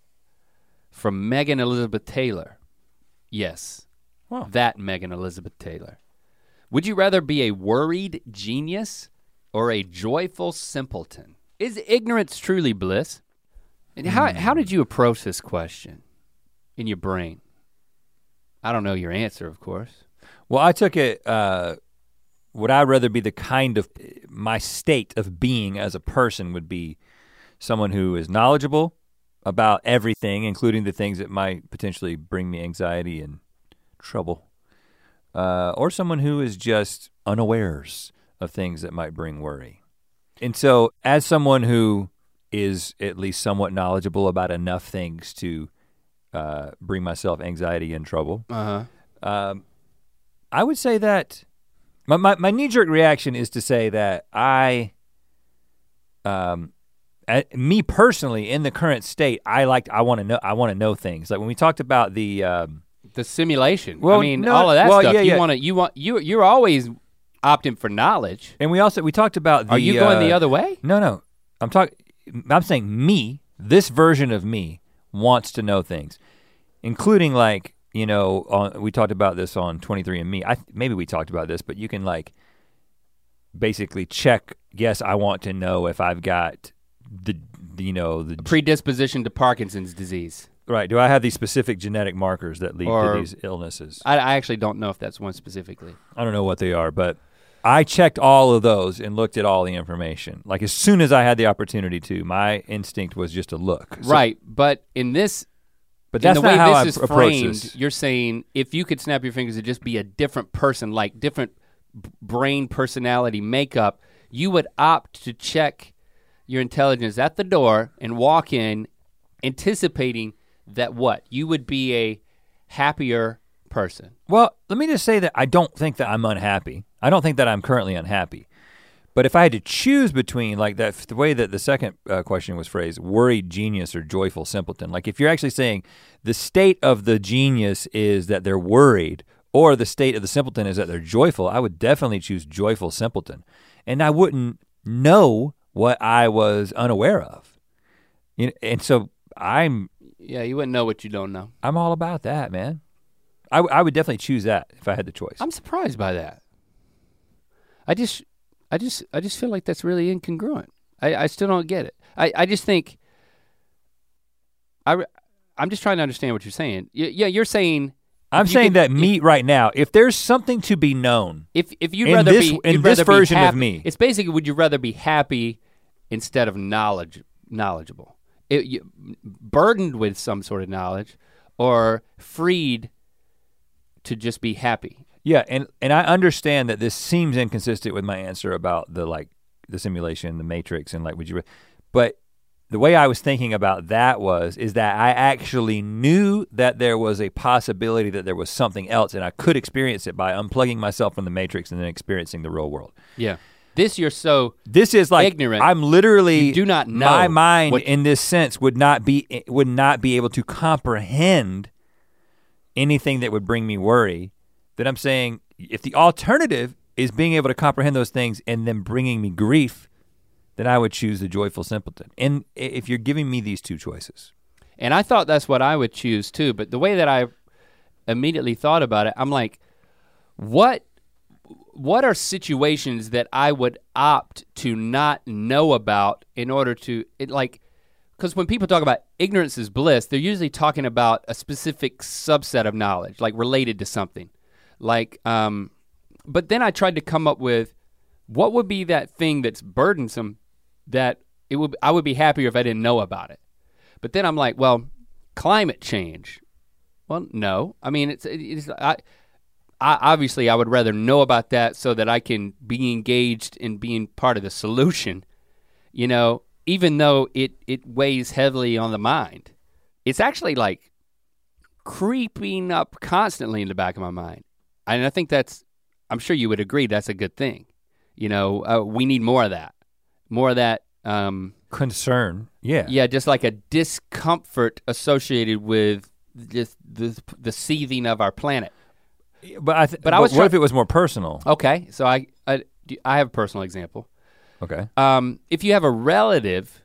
from Megan Elizabeth Taylor. Yes, Wow. that Megan Elizabeth Taylor. Would you rather be a worried genius or a joyful simpleton? Is ignorance truly bliss? And how, how did you approach this question in your brain? I don't know your answer, of course. Well, I took it, uh, would I rather be the kind of, my state of being as a person would be someone who is knowledgeable about everything, including the things that might potentially bring me anxiety and trouble, uh, or someone who is just unawares of things that might bring worry. And so as someone who is at least somewhat knowledgeable about enough things to uh, bring myself anxiety and trouble, Uh-huh. um, I would say that my, my, my knee-jerk reaction is to say that I, um, at, me personally in the current state, I like I want to know I want to know things. Like when we talked about the um, The simulation. Well, I mean, no, all of that well, stuff. yeah, you yeah. want to, you want, you you're always opting for knowledge. and we also we talked about the Are you going uh, the other way? No, no. I'm talking I'm saying me, this version of me wants to know things, including like, you know, on, we talked about this on twenty-three and me. I maybe we talked about this, but you can like basically check, yes, I want to know if I've got the, the you know, the Predisposition to Parkinson's disease. right, do I have these specific genetic markers that lead Or- to these illnesses? I, I actually don't know if that's one specifically. I don't know what they are, but I checked all of those and looked at all the information. Like as soon as I had the opportunity to, my instinct was just to look. So- Right, but in this, But in that's the not way how I this is approach framed, this. you're saying if you could snap your fingers and just be a different person, like different b- brain personality makeup, you would opt to check your intelligence at the door and walk in anticipating that what? You would be a happier person. Well, let me just say that I don't think that I'm unhappy. I don't think that I'm currently unhappy. But if I had to choose between like that, the way that the second uh, question was phrased, worried genius or joyful simpleton, like if you're actually saying the state of the genius is that they're worried or the state of the simpleton is that they're joyful, I would definitely choose joyful simpleton. And I wouldn't know what I was unaware of. You know, and so I'm Yeah, you wouldn't know what you don't know. I'm all about that, man. I, w- I would definitely choose that if I had the choice. I'm surprised by that. I just, I just, I just feel like that's really incongruent. I, I still don't get it. I, I just think, I, re- I'm just trying to understand what you're saying. Y- yeah, you're saying. I'm if you saying could- that me right now, if there's something to be known, If if you'd in rather this- be in you'd this rather be version of happy- me. it's basically would you rather be happy instead of knowledge knowledgeable, it, you, burdened with some sort of knowledge, or freed to just be happy. yeah, and and I understand that this seems inconsistent with my answer about the like the simulation, the matrix, and like would you, but the way I was thinking about that was is that I actually knew that there was a possibility that there was something else, and I could experience it by unplugging myself from the matrix and then experiencing the real world. Yeah. This you're so This is like ignorant. I'm literally You do not know my mind what- in this sense would not be would not be able to comprehend anything that would bring me worry. That I'm saying if the alternative is being able to comprehend those things and then bringing me grief, then I would choose the joyful simpleton. And i- if you're giving me these two choices. And I thought that's what I would choose too, but the way that I immediately thought about it, I'm like, what what are situations that I would opt to not know about in order to, it like, because when people talk about ignorance is bliss, they're usually talking about a specific subset of knowledge, like related to something. Like, um, but then I tried to come up with what would be that thing that's burdensome that it would I would be happier if I didn't know about it. But then I'm like, well, climate change. Well, no. I mean, it's it's I, I obviously I would rather know about that so that I can be engaged in being part of the solution. You know, even though it it weighs heavily on the mind. It's actually like creeping up constantly in the back of my mind. And I think that's, I'm sure you would agree that's a good thing. You know, uh, we need more of that. More of that. Um, Concern, yeah. Yeah, just like a discomfort associated with just the, the seething of our planet. But I, th- but but I was what try- if it was more personal? Okay, so I, I, I have a personal example. Okay. Um, if you have a relative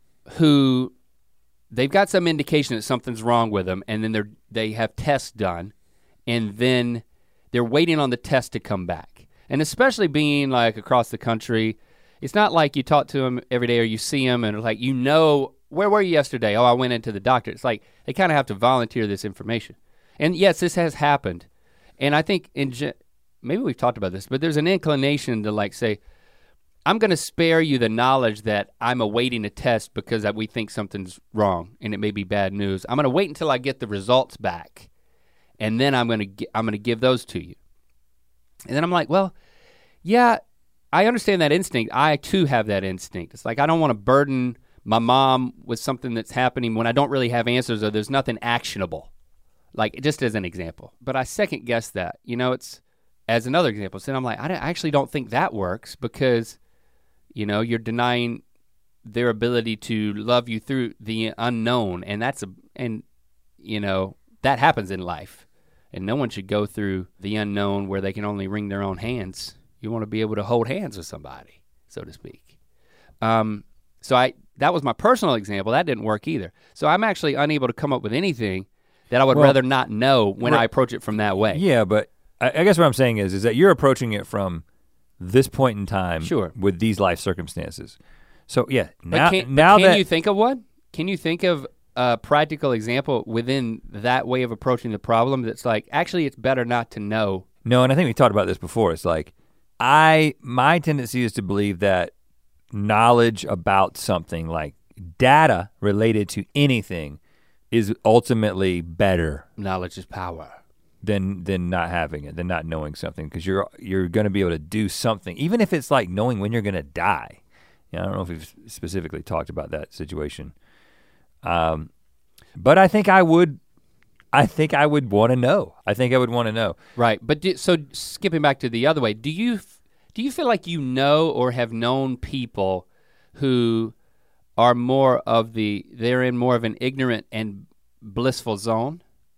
who, they've got some indication that something's wrong with them, and then they're they have tests done, and then they're waiting on the test to come back. And especially being like across the country, it's not like you talk to them every day or you see them and like, you know, where were you yesterday? Oh, I went into the doctor. It's like they kind of have to volunteer this information. And yes, this has happened. And I think in ge- maybe we've talked about this, but there's an inclination to like say, I'm gonna spare you the knowledge that I'm awaiting a test because that we think something's wrong and it may be bad news. I'm gonna wait until I get the results back, and then I'm gonna gi- I'm gonna give those to you. And then I'm like, well, yeah, I understand that instinct. I too have that instinct. It's like I don't want to burden my mom with something that's happening when I don't really have answers or there's nothing actionable. Like just as an example. But I second guess that. You know, it's as another example. So then I'm like, I, I actually don't think that works because you know, you're denying their ability to love you through the unknown, and that's a, and you know, that happens in life. And no one should go through the unknown where they can only wring their own hands. You want to be able to hold hands with somebody, so to speak. Um, so I, that was my personal example, that didn't work either. So I'm actually unable to come up with anything that I would well, rather not know when right. I approach it from that way. Yeah, but I, I guess what I'm saying is, is that you're approaching it from this point in time sure. with these life circumstances. So yeah, but now, can, now but can that- you think of one? Can you think of a practical example within that way of approaching the problem that's like, actually it's better not to know? No, and I think we talked about this before. It's like, I, my tendency is to believe that knowledge about something like data related to anything is ultimately better. Knowledge is power. Than than not having it, than not knowing something, because you're you're gonna be able to do something, even if it's like knowing when you're gonna die. You know, I don't know if we've specifically talked about that situation. Um, but I think I would, I think I would want to know. I think I would want to know. Right, but do, so skipping back to the other way, do you do you feel like you know or have known people who are more of the they're in more of an ignorant and blissful zone?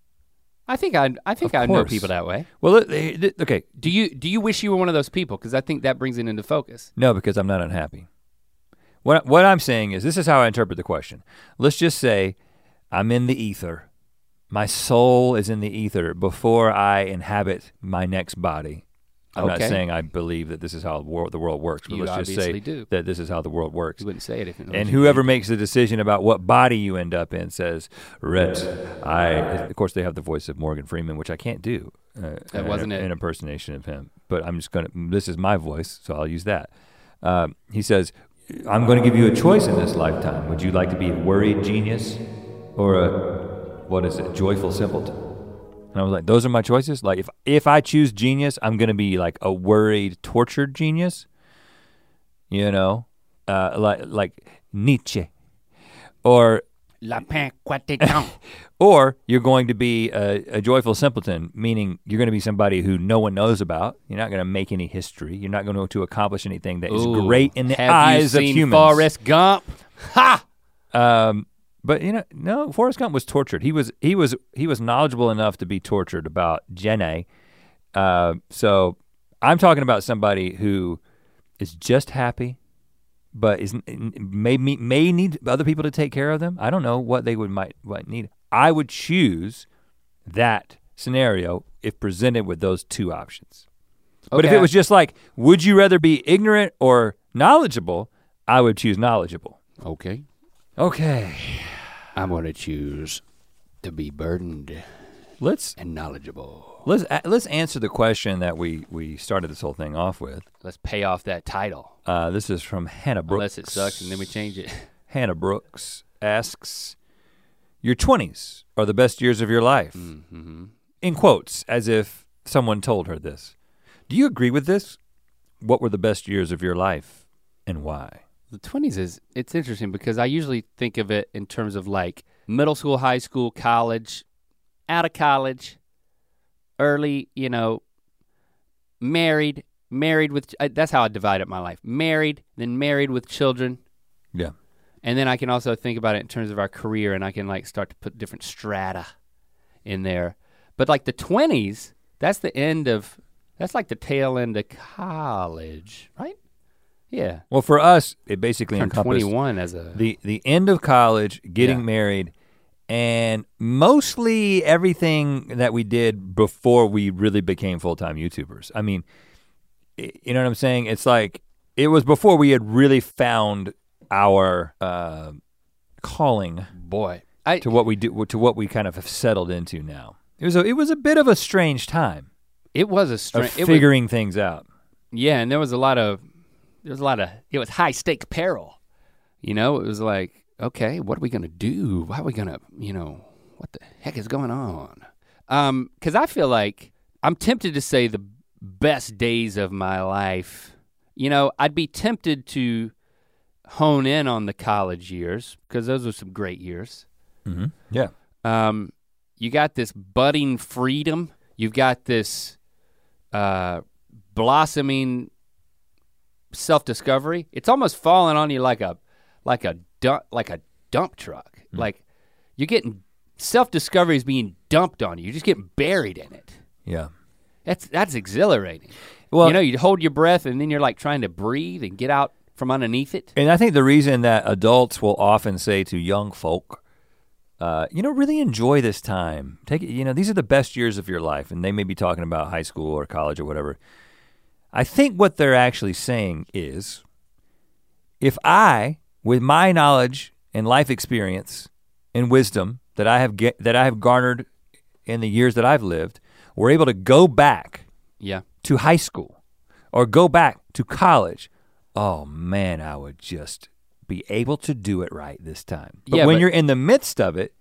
I think I I think Of I know course. people that way. Well, it- it- okay, Do you do you wish you were one of those people? Because I think that brings it into focus. no, because I'm not unhappy. What what I'm saying is, this is how I interpret the question. Let's just say I'm in the ether. My soul is in the ether before I inhabit my next body. I'm Okay. not saying I believe that this is how the world, the world works, but You let's just say obviously do. that this is how the world works. You wouldn't say it if it And whoever makes the decision about what body you end up in says, Rhett, I, of course they have the voice of Morgan Freeman, which I can't do. Uh, That wasn't an, it. an impersonation of him, but I'm just gonna, this is my voice, so I'll use that. Um, he says, I'm gonna give you a choice in this lifetime. Would you like to be a worried genius or a, what is it, joyful simpleton? And I was like, those are my choices? Like if if I choose genius, I'm gonna be like a worried, tortured genius, you know, uh, like like Nietzsche, or La pain quotidienne. or you're going to be a, a joyful simpleton, meaning you're gonna be somebody who no one knows about. You're not gonna make any history. You're not going to accomplish anything that is Ooh, great in the have eyes you of seen humans. Forrest Gump? Ha! Um, but you know, no, Forrest Gump was tortured. He was he was he was knowledgeable enough to be tortured about Jenny. Uh, so I'm talking about somebody who is just happy, but is may may need other people to take care of them. I don't know what they would might might need. I would choose that scenario if presented with those two options. But if Okay. it was just like, would you rather be ignorant or knowledgeable? I would choose knowledgeable. Okay. Okay. I'm gonna choose to be burdened Let's and knowledgeable. Let's uh, let's answer the question that we we started this whole thing off with. Let's pay off that title. Uh, this is from Hannah Brooks. Unless it sucks and then we change it. Hannah Brooks asks, your twenties are the best years of your life. Mm-hmm. In quotes, as if someone told her this. Do you agree with this? What were the best years of your life and why? The twenties is, it's interesting because I usually think of it in terms of like middle school, high school, college, out of college, early, you know, married, married with, that's how I divide up my life. Married, then married with children. Yeah. And then I can also think about it in terms of our career and I can like start to put different strata in there. But like the twenties, that's the end of, that's like the tail end of college, right? Yeah. Well, for us, it basically Turned encompassed twenty-one as a the the end of college, getting Yeah. married, and mostly everything that we did before we really became full-time YouTubers. I mean, y- you know what I'm saying? It's like it was before we had really found our uh, calling boy. I to what we do, to what we kind of have settled into now. It was a it was a bit of a strange time it was a of strange figuring things out. Yeah, and there was a lot of there was a lot of it was high stake peril. You know, it was like, okay, what are we gonna do? How are we gonna, you know, what the heck is going on? Um, cause I feel like I'm tempted to say the best days of my life. You know, I'd be tempted to hone in on the college years, because those were some great years. Mm-hmm. Yeah. Um, you got this budding freedom. You've got this uh, blossoming self-discovery. It's almost falling on you like a like a dump like a dump truck. Mm. Like you're getting self-discovery is being dumped on you. You're just getting buried in it. Yeah. That's that's exhilarating. Well, you know, you hold your breath and then you're like trying to breathe and get out from underneath it. And I think the reason that adults will often say to young folk, uh, you know, really enjoy this time. Take it, you know, these are the best years of your life, and they may be talking about high school or college or whatever. I think what they're actually saying is, if I, with my knowledge and life experience and wisdom that I have get, that I have garnered in the years that I've lived, were able to go back Yeah. to high school or go back to college, oh man, I would just be able to do it right this time. But Yeah, when but- you're in the midst of it,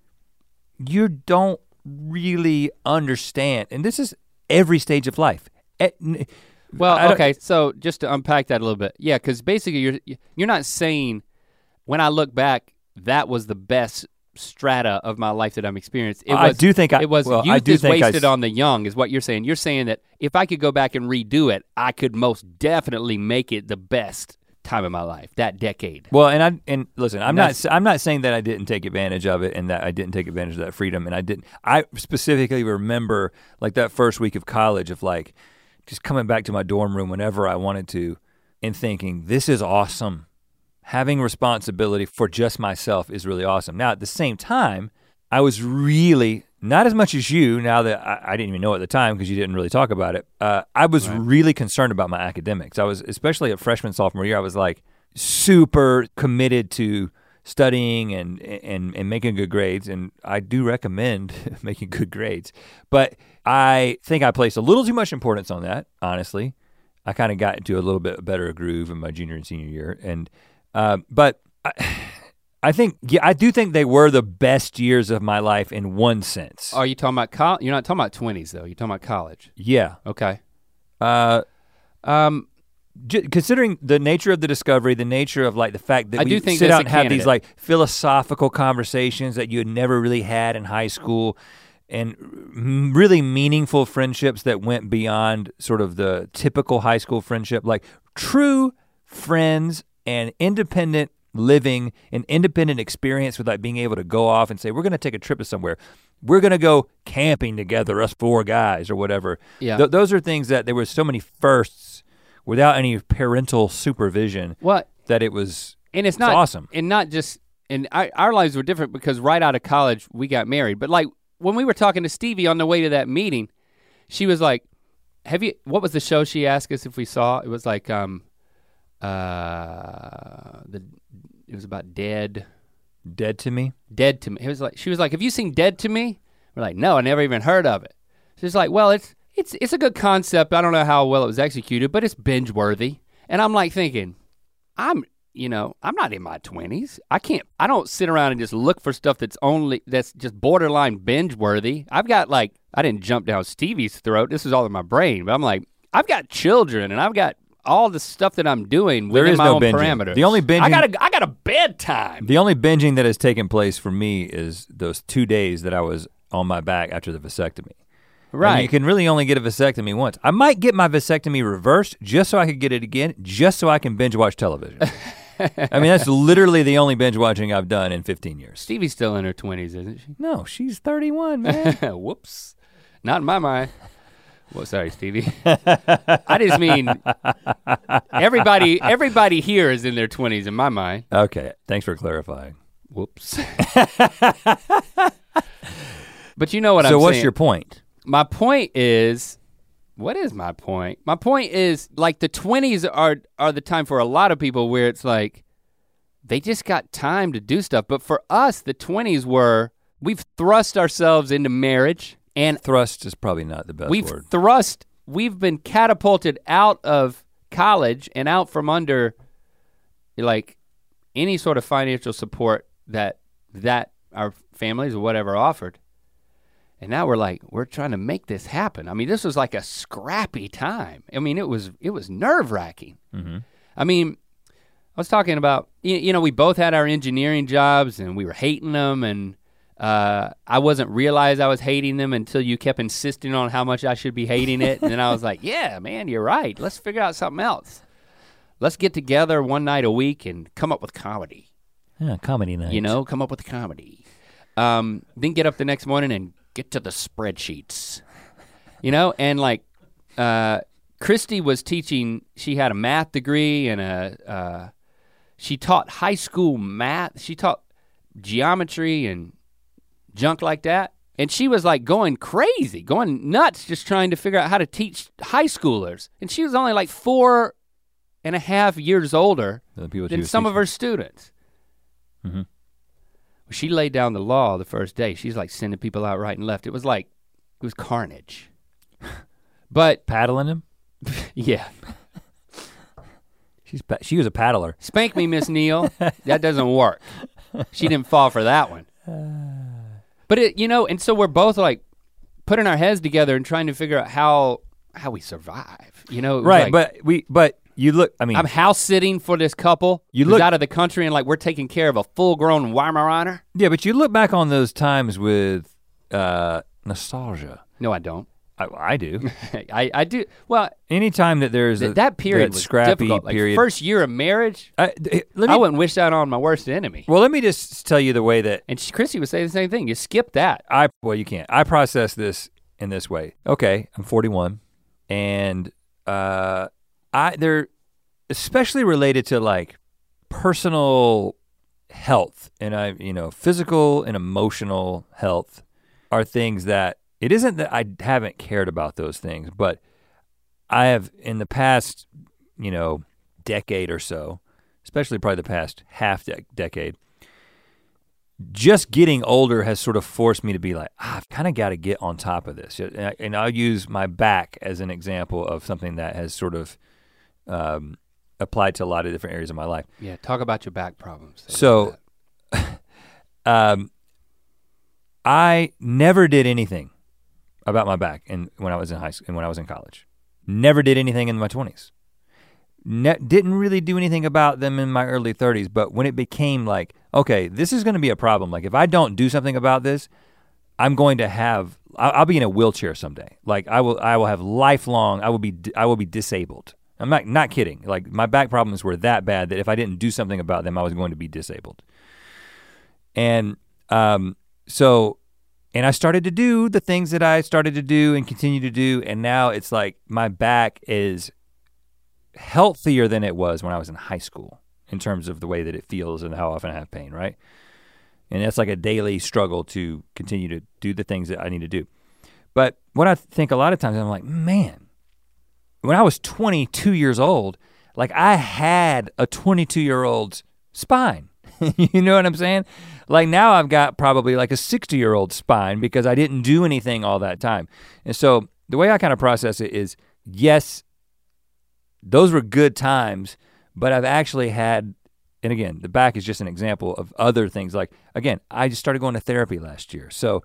you don't really understand. And this is every stage of life. Eh, n- I Well, don't- okay, so just to unpack that a little bit. Yeah, because basically you're you're not saying when I look back, that was the best strata of my life that I'm experienced. It I was, do think I- it was well, youth I do is think I wasted s- on the young is what you're saying. You're saying that if I could go back and redo it, I could most definitely make it the best time of my life, that decade. Well, and I and listen, I'm not That's- I'm not saying that I didn't take advantage of it and that I didn't take advantage of that freedom, and I didn't. I specifically remember like that first week of college of like just coming back to my dorm room whenever I wanted to and thinking, this is awesome. Having responsibility for just myself is really awesome. Now at the same time, I was really, not as much as you, now that I, I didn't even know at the time because you didn't really talk about it, uh, I was Right. really concerned about my academics. I was, especially at freshman, sophomore year, I was like super committed to studying and, and, and making good grades, and I do recommend making good grades. But I think I placed a little too much importance on that, honestly. I kind of got into a little bit better groove in my junior and senior year. And uh, but I, I think, yeah, I do think they were the best years of my life in one sense. Are you talking about college? You're not talking about twenties though. You're talking about college. Yeah. Okay. Uh, Um, j- considering the nature of the discovery, the nature of like the fact that I we do think sit that's out a and have these candidate. like philosophical conversations that you had never really had in high school, and m- really meaningful friendships that went beyond sort of the typical high school friendship, like true friends and independent living and independent experience with like being able to go off and say, we're gonna take a trip to somewhere. We're gonna go camping together, us four guys or whatever. Yeah. Th- those are things that there were so many firsts without any parental supervision what? that it was, And it's it's not awesome. and not just and our, our lives were different because right out of college we got married. But like when we were talking to Stevie on the way to that meeting, she was like, "Have you? What was the show she asked us if we saw? It was like um, uh, the it was about Dead, Dead to me. Dead to Me. It was like she was like, "Have you seen Dead to Me?" We're like, "No, I never even heard of it." So it's like, well, it's it's it's a good concept. I don't know how well it was executed, but it's binge worthy. And I'm like thinking, I'm you know, I'm not in my twenties. I can't, I don't sit around and just look for stuff that's only, that's just borderline binge worthy. I've got like, I didn't jump down Stevie's throat. This is all in my brain, but I'm like, I've got children and I've got all the stuff that I'm doing within my no own binging. parameters. The only binging, I got a, I got a bedtime. The only binging that has taken place for me is those two days that I was on my back after the vasectomy. Right. And you can really only get a vasectomy once. I might get my vasectomy reversed just so I could get it again, just so I can binge watch television. I mean, that's literally the only binge watching I've done in fifteen years. Stevie's still in her twenties, isn't she? No, she's thirty-one, man. Whoops. Not in my mind. Well, sorry, Stevie. I just mean everybody everybody here is in their twenties in my mind. Okay, thanks for clarifying. Whoops. But you know what so I'm saying. So what's your point? My point is, what is my point? My point is like the twenties are are the time for a lot of people where it's like they just got time to do stuff. But for us, the twenties were, we've thrust ourselves into marriage. And thrust is probably not the best we've word. We've thrust, we've been catapulted out of college and out from under like any sort of financial support that that our families or whatever offered. And now we're like, we're trying to make this happen. I mean, this was like a scrappy time. I mean, it was it was nerve-wracking. Mm-hmm. I mean, I was talking about, you, you know, we both had our engineering jobs and we were hating them, and uh, I wasn't realize I was hating them until you kept insisting on how much I should be hating it. And then I was like, yeah, man, you're right. Let's figure out something else. Let's get together one night a week and come up with comedy. Yeah, comedy night. You know, come up with comedy. Um, then get up the next morning and get to the spreadsheets, you know? And like, uh, Christy was teaching, she had a math degree and a, uh, she taught high school math. She taught geometry and junk like that. And she was like going crazy, going nuts, just trying to figure out how to teach high schoolers. And she was only like four and a half years older than some of her students. Mm-hmm. She laid down the law the first day. She's like sending people out right and left. It was like, it was carnage. But paddling him? Yeah. She's she was a paddler. Spank me, Miss Neal. That doesn't work. She didn't fall for that one. But it, you know, and so we're both like putting our heads together and trying to figure out how how we survive. You know, right? Like, but we but you look. I mean, I'm house sitting for this couple. You who's look out of the country, and like we're taking care of a full grown Weimaraner. Yeah, but you look back on those times with uh, nostalgia. No, I don't. I, I do. I, I do. Well, anytime that there's th- a, that period that was scrappy difficult. Like period. First year of marriage, I, let me, I wouldn't wish that on my worst enemy. Well, let me just tell you the way that. And she, Chrissy would say the same thing. You skip that. I well, you can't. I process this in this way. Okay, I'm forty-one, and uh, I they're especially related to like personal health, and I you know physical and emotional health are things that. It isn't that I haven't cared about those things, but I have in the past, you know, decade or so, especially probably the past half de- decade, just getting older has sort of forced me to be like, ah, I've kind of got to get on top of this. And, I, and I'll use my back as an example of something that has sort of um, applied to a lot of different areas of my life. Yeah, talk about your back problems. So, um, I never did anything about my back and when I was in high school and when I was in college. Never did anything in my twenties. Ne- didn't really do anything about them in my early thirties, but when it became like, okay, this is gonna be a problem. Like if I don't do something about this, I'm going to have, I'll, I'll be in a wheelchair someday. Like I will, I will have lifelong, I will be, I will be disabled. I'm not, not kidding. Like my back problems were that bad that if I didn't do something about them, I was going to be disabled. And um, so, And I started to do the things that I started to do and continue to do, and now it's like my back is healthier than it was when I was in high school in terms of the way that it feels and how often I have pain, right? And that's like a daily struggle to continue to do the things that I need to do. But what I think a lot of times, I'm like, man, when I was twenty-two years old, like I had a twenty-two year old's spine. You know what I'm saying? Like now I've got probably like a sixty year old spine because I didn't do anything all that time. And so the way I kind of process it is, yes, those were good times, but I've actually had, and again, the back is just an example of other things. Like, again, I just started going to therapy last year. So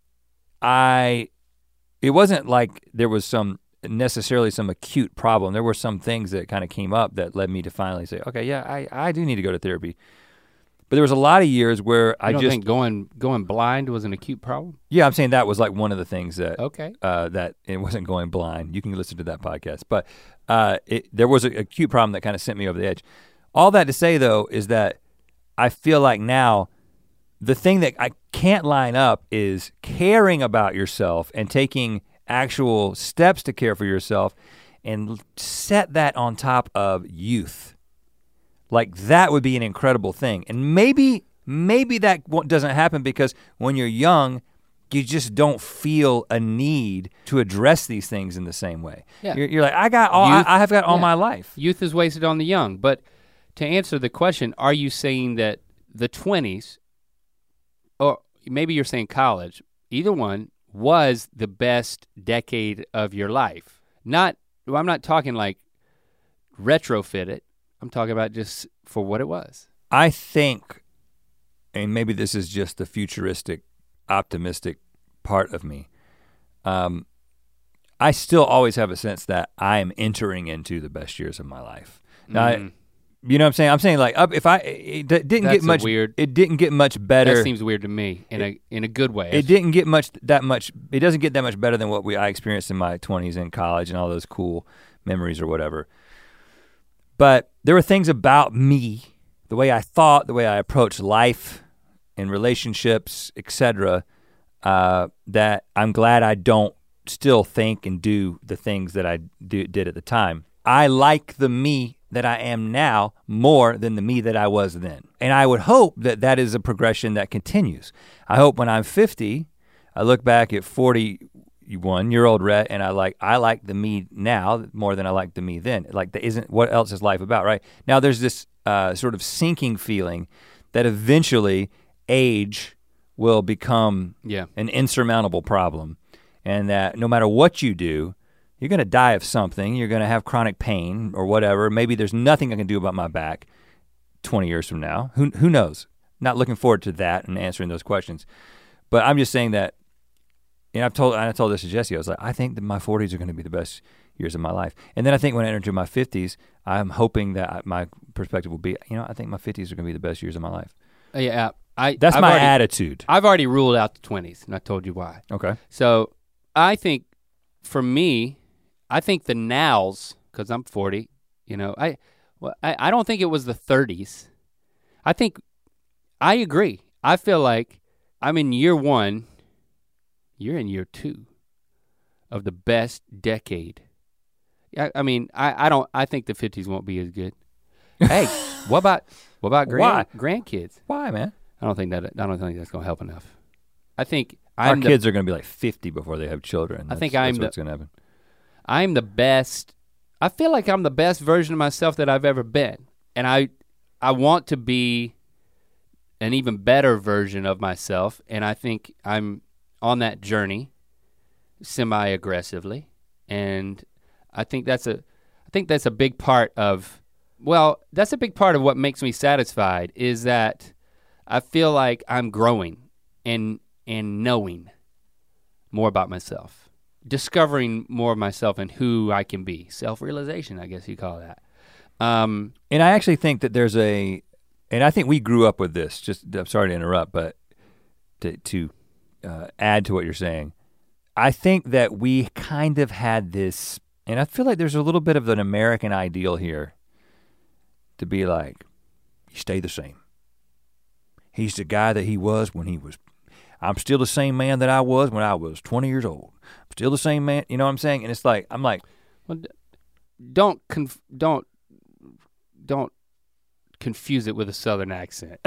I, it wasn't like there was some, necessarily some acute problem. There were some things that kind of came up that led me to finally say, okay, yeah, I, I do need to go to therapy. But there was a lot of years where you I don't just think going going blind was an acute problem? Yeah, I'm saying that was like one of the things that okay. uh, that it wasn't going blind. You can listen to that podcast, but uh, it, there was an acute problem that kind of sent me over the edge. All that to say though is that I feel like now the thing that I can't line up is caring about yourself and taking actual steps to care for yourself and set that on top of youth. Like that would be an incredible thing. And maybe, maybe that doesn't happen because when you're young, you just don't feel a need to address these things in the same way. Yeah. You're, you're like, I got all, Youth, I, I have got all yeah. my life. Youth is wasted on the young. But to answer the question, are you saying that the twenties, or maybe you're saying college, either one was the best decade of your life? Not, well, I'm not talking like retrofit it. I'm talking about just for what it was. I think, and maybe this is just the futuristic, optimistic part of me, um, I still always have a sense that I am entering into the best years of my life. Now, Mm. I, you know what I'm saying? I'm saying like, up if I, it d- didn't That's get much, a weird. it didn't get much better. That seems weird to me in a in a good way. It didn't get much, that much, it doesn't get that much better than what we I experienced in my twenties in college and all those cool memories or whatever. But there were things about me, the way I thought, the way I approached life and relationships, et cetera, uh, that I'm glad I don't still think and do the things that I do, did at the time. I like the me that I am now more than the me that I was then. And I would hope that that is a progression that continues. I hope when I'm fifty, I look back at forty-one year old Rhett and I like, I like the me now more than I like the me then. Like there isn't, what else is life about, right? Now there's this uh, sort of sinking feeling that eventually age will become yeah. an insurmountable problem. And that no matter what you do, you're gonna die of something, you're gonna have chronic pain or whatever. Maybe there's nothing I can do about my back twenty years from now. Who, who knows? Not looking forward to that and answering those questions. But I'm just saying that, and I've told, I told this to Jesse, I was like, I think that my forties are gonna be the best years of my life. And then I think when I enter into my fifties, I'm hoping that my perspective will be, you know, I think my fifties are gonna be the best years of my life. Uh, yeah, I. That's I've my already, attitude. I've already ruled out the twenties, and I told you why. Okay. So I think, for me, I think the nows, because I'm forty, you know, I, well, I, I don't think it was the thirties. I think, I agree. I feel like I'm in year one, you're in year two of the best decade. I, I mean, I, I don't, I think the fifties won't be as good. Hey, what about, what about grand, grandkids? Why, man? I don't think that, I don't think that's gonna help enough. I think Our I'm the, kids are gonna be like fifty before they have children. I think That's- I'm that's the- what's gonna happen. I'm the best, I feel like I'm the best version of myself that I've ever been. And I I want to be an even better version of myself. And I think I'm on that journey semi-aggressively. And I think that's a I think that's a big part of, well, that's a big part of what makes me satisfied is that I feel like I'm growing and and knowing more about myself. Discovering more of myself and who I can be. Self-realization, I guess you call that. Um, and I actually think that there's a, and I think we grew up with this, just, I'm sorry to interrupt, but to, to uh, add to what you're saying, I think that we kind of had this, and I feel like there's a little bit of an American ideal here to be like, you stay the same. He's the guy that he was when he was, I'm still the same man that I was when I was twenty years old. I'm still the same man, you know what I'm saying? And it's like, I'm like, well, don't conf- don't don't confuse it with a Southern accent.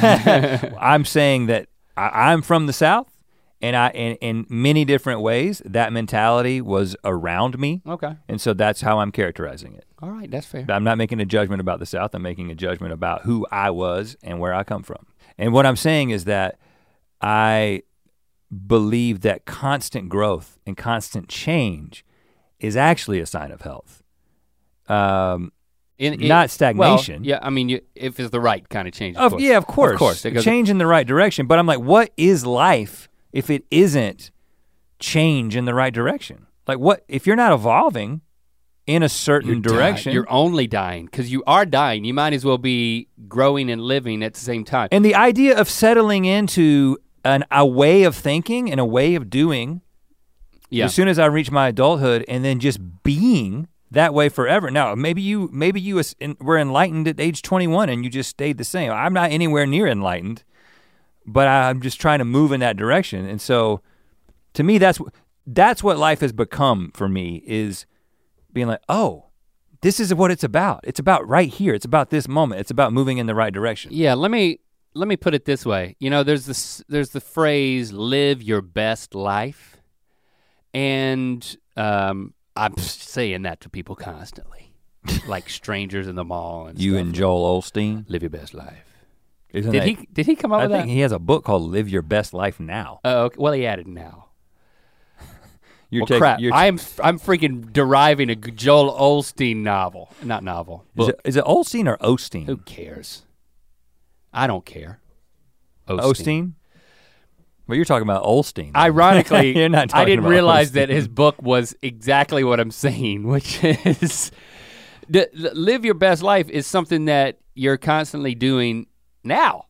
I'm saying that I, I'm from the South, and I in, in many different ways that mentality was around me, Okay. and so that's how I'm characterizing it. All right, that's fair. I'm not making a judgment about the South. I'm making a judgment about who I was and where I come from. And what I'm saying is that I believe that constant growth and constant change is actually a sign of health. Um, in, in, not stagnation. Well, yeah, I mean, you, if it's the right kind of change. Of of, course. Yeah, of course. Of course. Change in the right direction. But I'm like, what is life if it isn't change in the right direction? Like what, if you're not evolving in a certain you're direction. Dying. You're only dying, because you are dying. You might as well be growing and living at the same time. And the idea of settling into an, a way of thinking and a way of doing, yeah. as soon as I reach my adulthood, and then just being that way forever. Now, maybe you maybe you were enlightened at age twenty-one and you just stayed the same. I'm not anywhere near enlightened, but I'm just trying to move in that direction. And so to me, that's that's what life has become for me, is being like, oh, this is what it's about. It's about right here. It's about this moment. It's about moving in the right direction. Yeah, let me let me put it this way. You know, there's this there's the phrase live your best life. And um, I'm saying that to people constantly. Like strangers in the mall and you stuff. and Joel Osteen. Live your best life. Isn't did that, he did he come up I with that? think he has a book called Live Your Best Life Now. Oh, okay. Well, he added now. You're well, taking, crap, you're I'm I'm freaking deriving a Joel Osteen novel. Not novel, Is it, is it Osteen or Osteen? Who cares? I don't care. Osteen? Osteen? Well, you're talking about Olstein. Ironically, you're not I didn't about realize Osteen. that his book was exactly what I'm saying, which is the, the, live your best life is something that you're constantly doing now.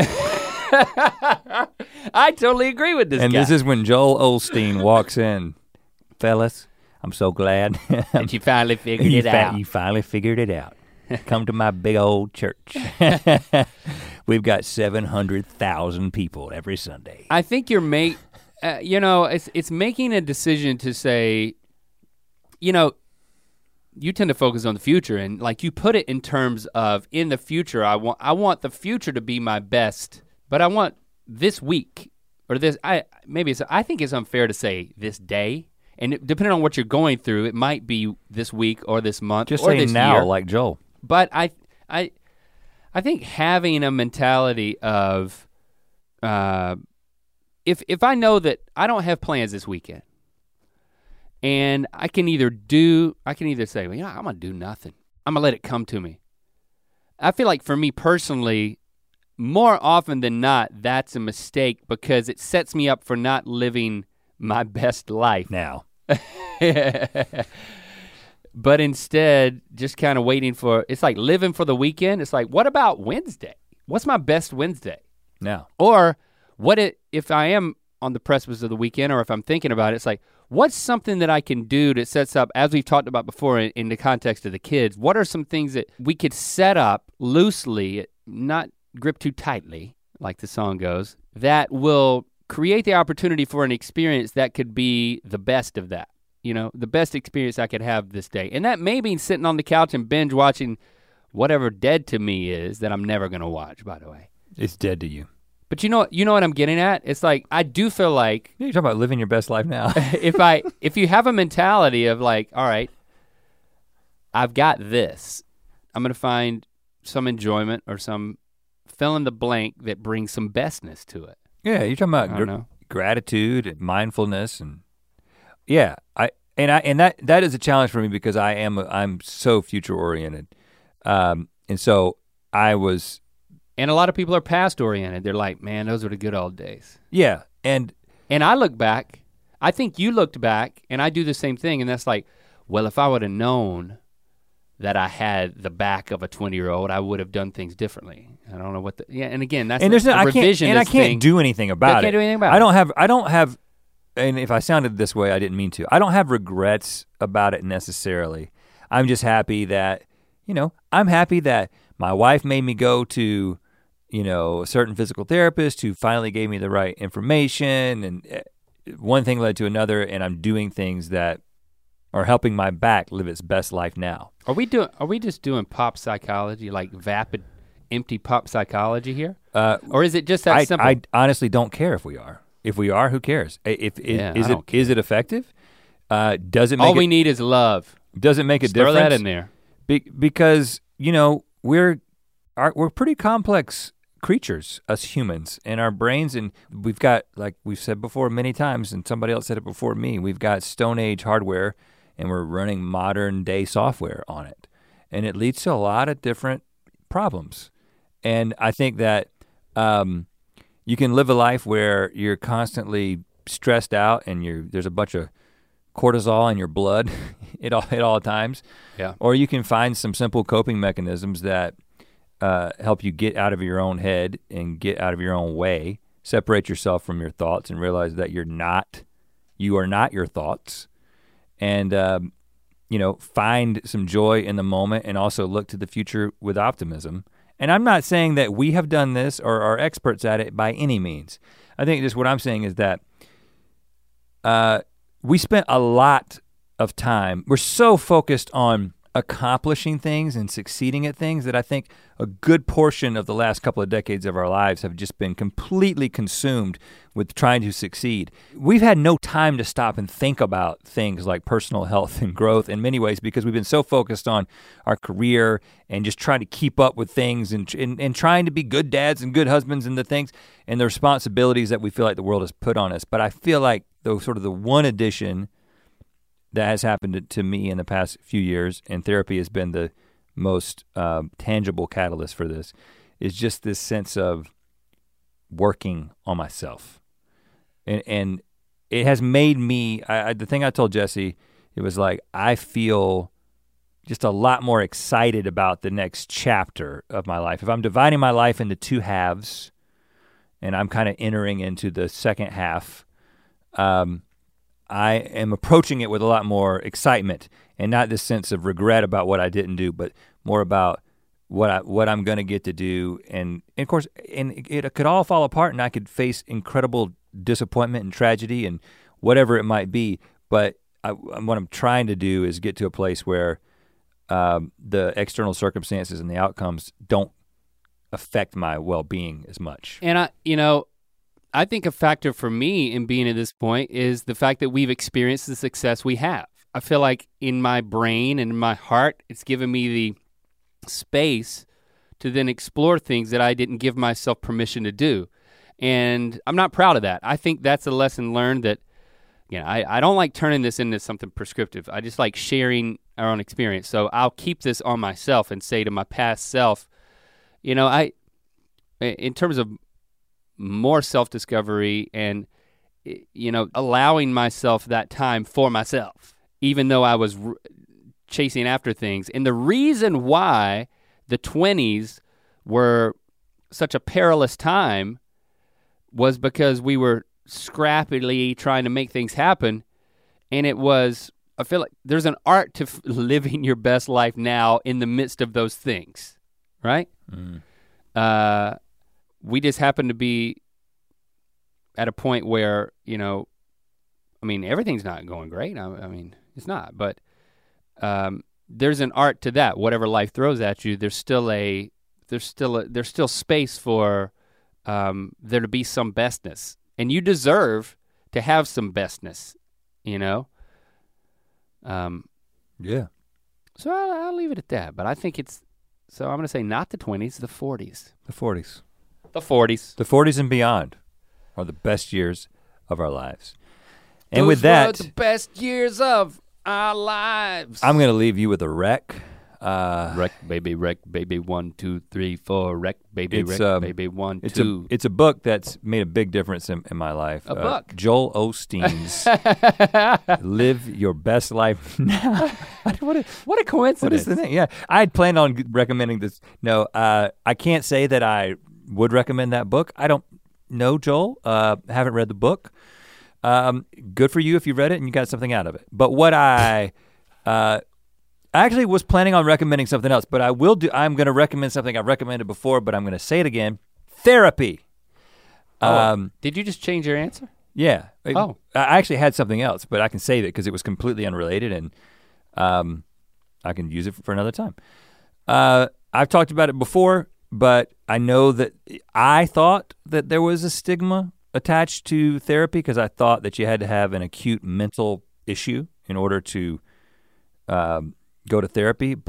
I totally agree with this and guy. this is when Joel Osteen walks in. Fellas, I'm so glad that you finally figured you it fa- out. You finally figured it out. Come to my big old church. We've got seven hundred thousand people every Sunday. I think you're make, uh, you know, it's it's making a decision to say, you know, you tend to focus on the future, and like you put it in terms of in the future, I want I want the future to be my best, but I want this week or this. I maybe it's I think it's unfair to say this day. And it, depending on what you're going through, it might be this week or this month Just or say this now, year. like Joel. But I, I, I think having a mentality of, uh, if if I know that I don't have plans this weekend, and I can either do, I can either say, well, you know, I'm gonna do nothing. I'm gonna let it come to me. I feel like for me personally, more often than not, that's a mistake because it sets me up for not living my best life now. But instead, just kind of waiting for, it's like living for the weekend. It's like, what about Wednesday? What's my best Wednesday? Now. Or what it, if I am on the precipice of the weekend or if I'm thinking about it, it's like, what's something that I can do that sets up, as we've talked about before in, in the context of the kids, what are some things that we could set up loosely, not grip too tightly, like the song goes, that will create the opportunity for an experience that could be the best of that. You know, the best experience I could have this day. And that may be sitting on the couch and binge watching whatever Dead to Me is that I'm never gonna watch, by the way. It's dead to you. But you know, you know what I'm getting at? It's like, I do feel like. You're talking about living your best life now. if I, if you have a mentality of like, all right, I've got this, I'm gonna find some enjoyment or some fill in the blank that brings some bestness to it. Yeah, you're talking about gr- gratitude and mindfulness and yeah, I and I and that that is a challenge for me because I am a, I'm so future oriented, um, and so I was. And a lot of people are past oriented. They're like, man, those were the good old days. Yeah, and and I look back. I think you looked back, and I do the same thing. And that's like, well, if I would have known that I had the back of a twenty year old, I would have done things differently. I don't know what the yeah. And again, that's and there's a, no, a I can't and I can't thing. do anything about I it. Can't do anything about I it. don't have. I don't have. And if I sounded this way, I didn't mean to. I don't have regrets about it necessarily. I'm just happy that, you know, I'm happy that my wife made me go to, you know, a certain physical therapist who finally gave me the right information, and one thing led to another, and I'm doing things that are helping my back live its best life now. Are we doing? Are we just doing pop psychology, like vapid, empty pop psychology here, uh, or is it just that I, simple? I honestly don't care if we are. If we are, who cares? If, if yeah, is it care. is it effective? Uh, does it make all we it, need is love? Does it make a Just difference? Throw that in there. Be- because you know we're our, we're pretty complex creatures, us humans, and our brains, and we've got, like we've said before many times, and somebody else said it before me, we've got Stone Age hardware and we're running modern day software on it. And it leads to a lot of different problems. And I think that um, you can live a life where you're constantly stressed out and you're there's a bunch of cortisol in your blood at all at all times. Yeah. Or you can find some simple coping mechanisms that Uh, help you get out of your own head and get out of your own way, separate yourself from your thoughts and realize that you're not, you are not your thoughts, and um, you know, find some joy in the moment and also look to the future with optimism. And I'm not saying that we have done this or are experts at it by any means. I think just what I'm saying is that uh, we spent a lot of time, we're so focused on accomplishing things and succeeding at things that I think a good portion of the last couple of decades of our lives have just been completely consumed with trying to succeed. We've had no time to stop and think about things like personal health and growth in many ways because we've been so focused on our career and just trying to keep up with things and, and, and trying to be good dads and good husbands and the things and the responsibilities that we feel like the world has put on us. But I feel like the sort of the one addition that has happened to, to me in the past few years, and therapy has been the most uh, tangible catalyst for this, is just this sense of working on myself. And, and it has made me, I, I, the thing I told Jesse, it was like, I feel just a lot more excited about the next chapter of my life. If I'm dividing my life into two halves, and I'm kind of entering into the second half, um, I am approaching it with a lot more excitement and not this sense of regret about what I didn't do, but more about what I what I'm gonna get to do. And, and of course, and it, it could all fall apart and I could face incredible disappointment and tragedy and whatever it might be. But I, what I'm trying to do is get to a place where um, the external circumstances and the outcomes don't affect my well-being as much. And I, you know, I think a factor for me in being at this point is the fact that we've experienced the success we have. I feel like in my brain and in my heart, it's given me the space to then explore things that I didn't give myself permission to do. And I'm not proud of that. I think that's a lesson learned that, you know, I, I don't like turning this into something prescriptive. I just like sharing our own experience. So I'll keep this on myself and say to my past self, you know, I, in terms of more self-discovery and, you know, allowing myself that time for myself, even though I was r- chasing after things. And the reason why the twenties were such a perilous time was because we were scrappily trying to make things happen. And it was, I feel like there's an art to f- living your best life now in the midst of those things, right? Mm. Uh, we just happen to be at a point where, you know, I mean, everything's not going great. I, I mean, it's not, but um, there's an art to that. Whatever life throws at you, there's still a, there's still a, there's still space for um, there to be some bestness, and you deserve to have some bestness, you know? Um, yeah. So I'll, I'll leave it at that, but I think it's, so I'm gonna say not the twenties, the forties. The forties. The forties. The forties and beyond are the best years of our lives. And Those with that, were the best years of our lives. I'm gonna leave you with a wreck. Uh, wreck, baby, wreck, baby, one, two, three, four, wreck, baby, it's, wreck, um, baby, one, it's two. A, it's a book that's made a big difference in, in my life. A uh, book? Joel Osteen's Live Your Best Life Now. what, a, what a coincidence. What is the name? Yeah, I had planned on recommending this. No, uh, I can't say that I would recommend that book. I don't know Joel, uh, haven't read the book. Um, good for you if you read it and you got something out of it. But what I, uh, I actually was planning on recommending something else, but I will do, I'm gonna recommend something I've recommended before, but I'm gonna say it again, therapy. Oh, um, did you just change your answer? Yeah. Oh. I actually had something else, but I can save it because it was completely unrelated and um, I can use it for another time. Uh, I've talked about it before, but I know that I thought that there was a stigma attached to therapy because I thought that you had to have an acute mental issue in order to um, go to therapy. But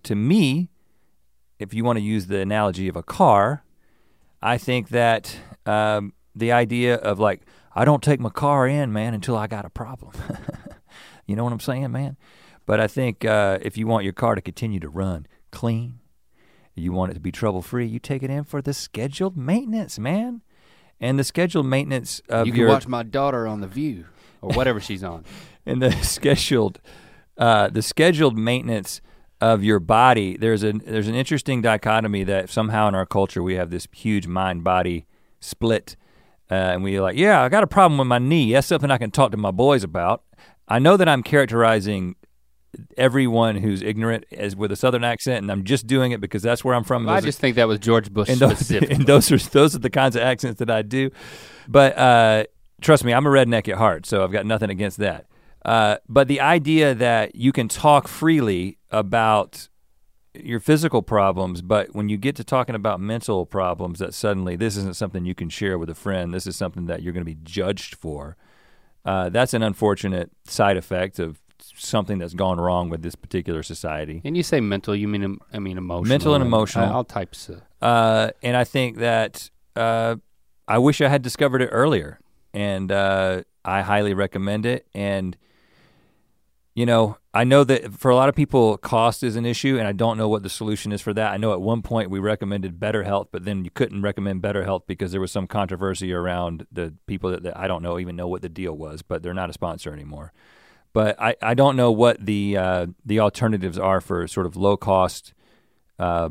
to me, if you want to use the analogy of a car, I think that um, the idea of like, I don't take my car in, man, until I got a problem. You know what I'm saying, man? But I think uh, if you want your car to continue to run clean, you want it to be trouble-free, you take it in for the scheduled maintenance, man. And the scheduled maintenance of you can your- watch my daughter on The View or whatever she's on. And the scheduled, uh, the scheduled maintenance of your body, there's an there's an interesting dichotomy that somehow in our culture we have this huge mind-body split, uh, and we're like, yeah, I got a problem with my knee. That's something I can talk to my boys about. I know that I'm characterizing everyone who's ignorant as with a Southern accent, and I'm just doing it because that's where I'm from. Well, I just are, think that was George Bush and those, specific. And those are those are the kinds of accents that I do. But uh, trust me, I'm a redneck at heart, so I've got nothing against that. Uh, but the idea that you can talk freely about your physical problems, but when you get to talking about mental problems, that suddenly this isn't something you can share with a friend, this is something that you're gonna be judged for. Uh, that's an unfortunate side effect of something that's gone wrong with this particular society. And you say mental, you mean, I mean emotional. Mental and emotional. All types of. Uh, and I think that uh, I wish I had discovered it earlier, and uh, I highly recommend it. And you know, I know that for a lot of people, cost is an issue, and I don't know what the solution is for that. I know at one point we recommended BetterHelp, but then you couldn't recommend BetterHelp because there was some controversy around the people that, that I don't know even know what the deal was, but they're not a sponsor anymore. But I, I don't know what the uh, the alternatives are for sort of low cost, uh,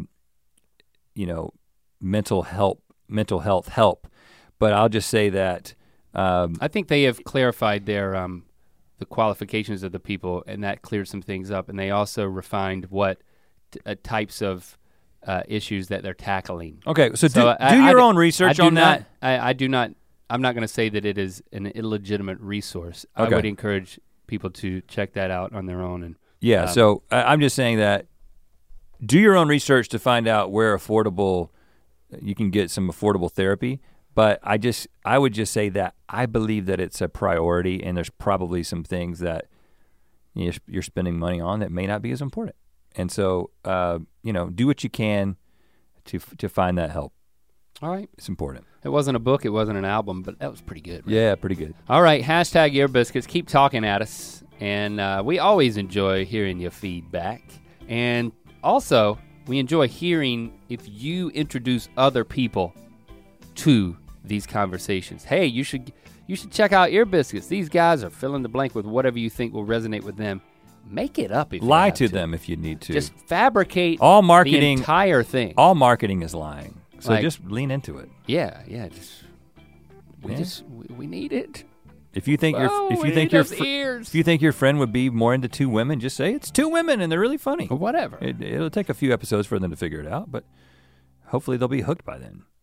you know, mental help, mental health help. But I'll just say that um, I think they have clarified their um, the qualifications of the people, and that cleared some things up. And they also refined what t- uh, types of uh, issues that they're tackling. Okay, so, So do, I- do I your d- own research I do on not, that. I, I do not. I'm not going to say that it is an illegitimate resource. Okay. I would encourage people to check that out on their own. And Yeah, um, so I, I'm just saying that do your own research to find out where affordable, you can get some affordable therapy. But I just, I would just say that I believe that it's a priority, and there's probably some things that you're, you're spending money on that may not be as important. And so, uh, you know, do what you can to to find that help. All right. It's important. It wasn't a book, it wasn't an album, but that was pretty good. Right? Yeah, pretty good. All right, hashtag Ear Biscuits, keep talking at us. And uh, we always enjoy hearing your feedback. And also, we enjoy hearing if you introduce other people to these conversations. Hey, you should you should check out Ear Biscuits. These guys are fill in the blank with whatever you think will resonate with them. Make it up if you Lie have to to them if you need to. Just fabricate all the marketing, entire thing. all marketing is lying. So Like- just lean into it. yeah, yeah, just we Yeah. just we, we need it. If you think Oh, your if we you think need your those fr- ears. if you think your friend would be more into two women, just say it's two women and they're really funny. Or whatever. It, it'll take a few episodes for them to figure it out, but hopefully they'll be hooked by then.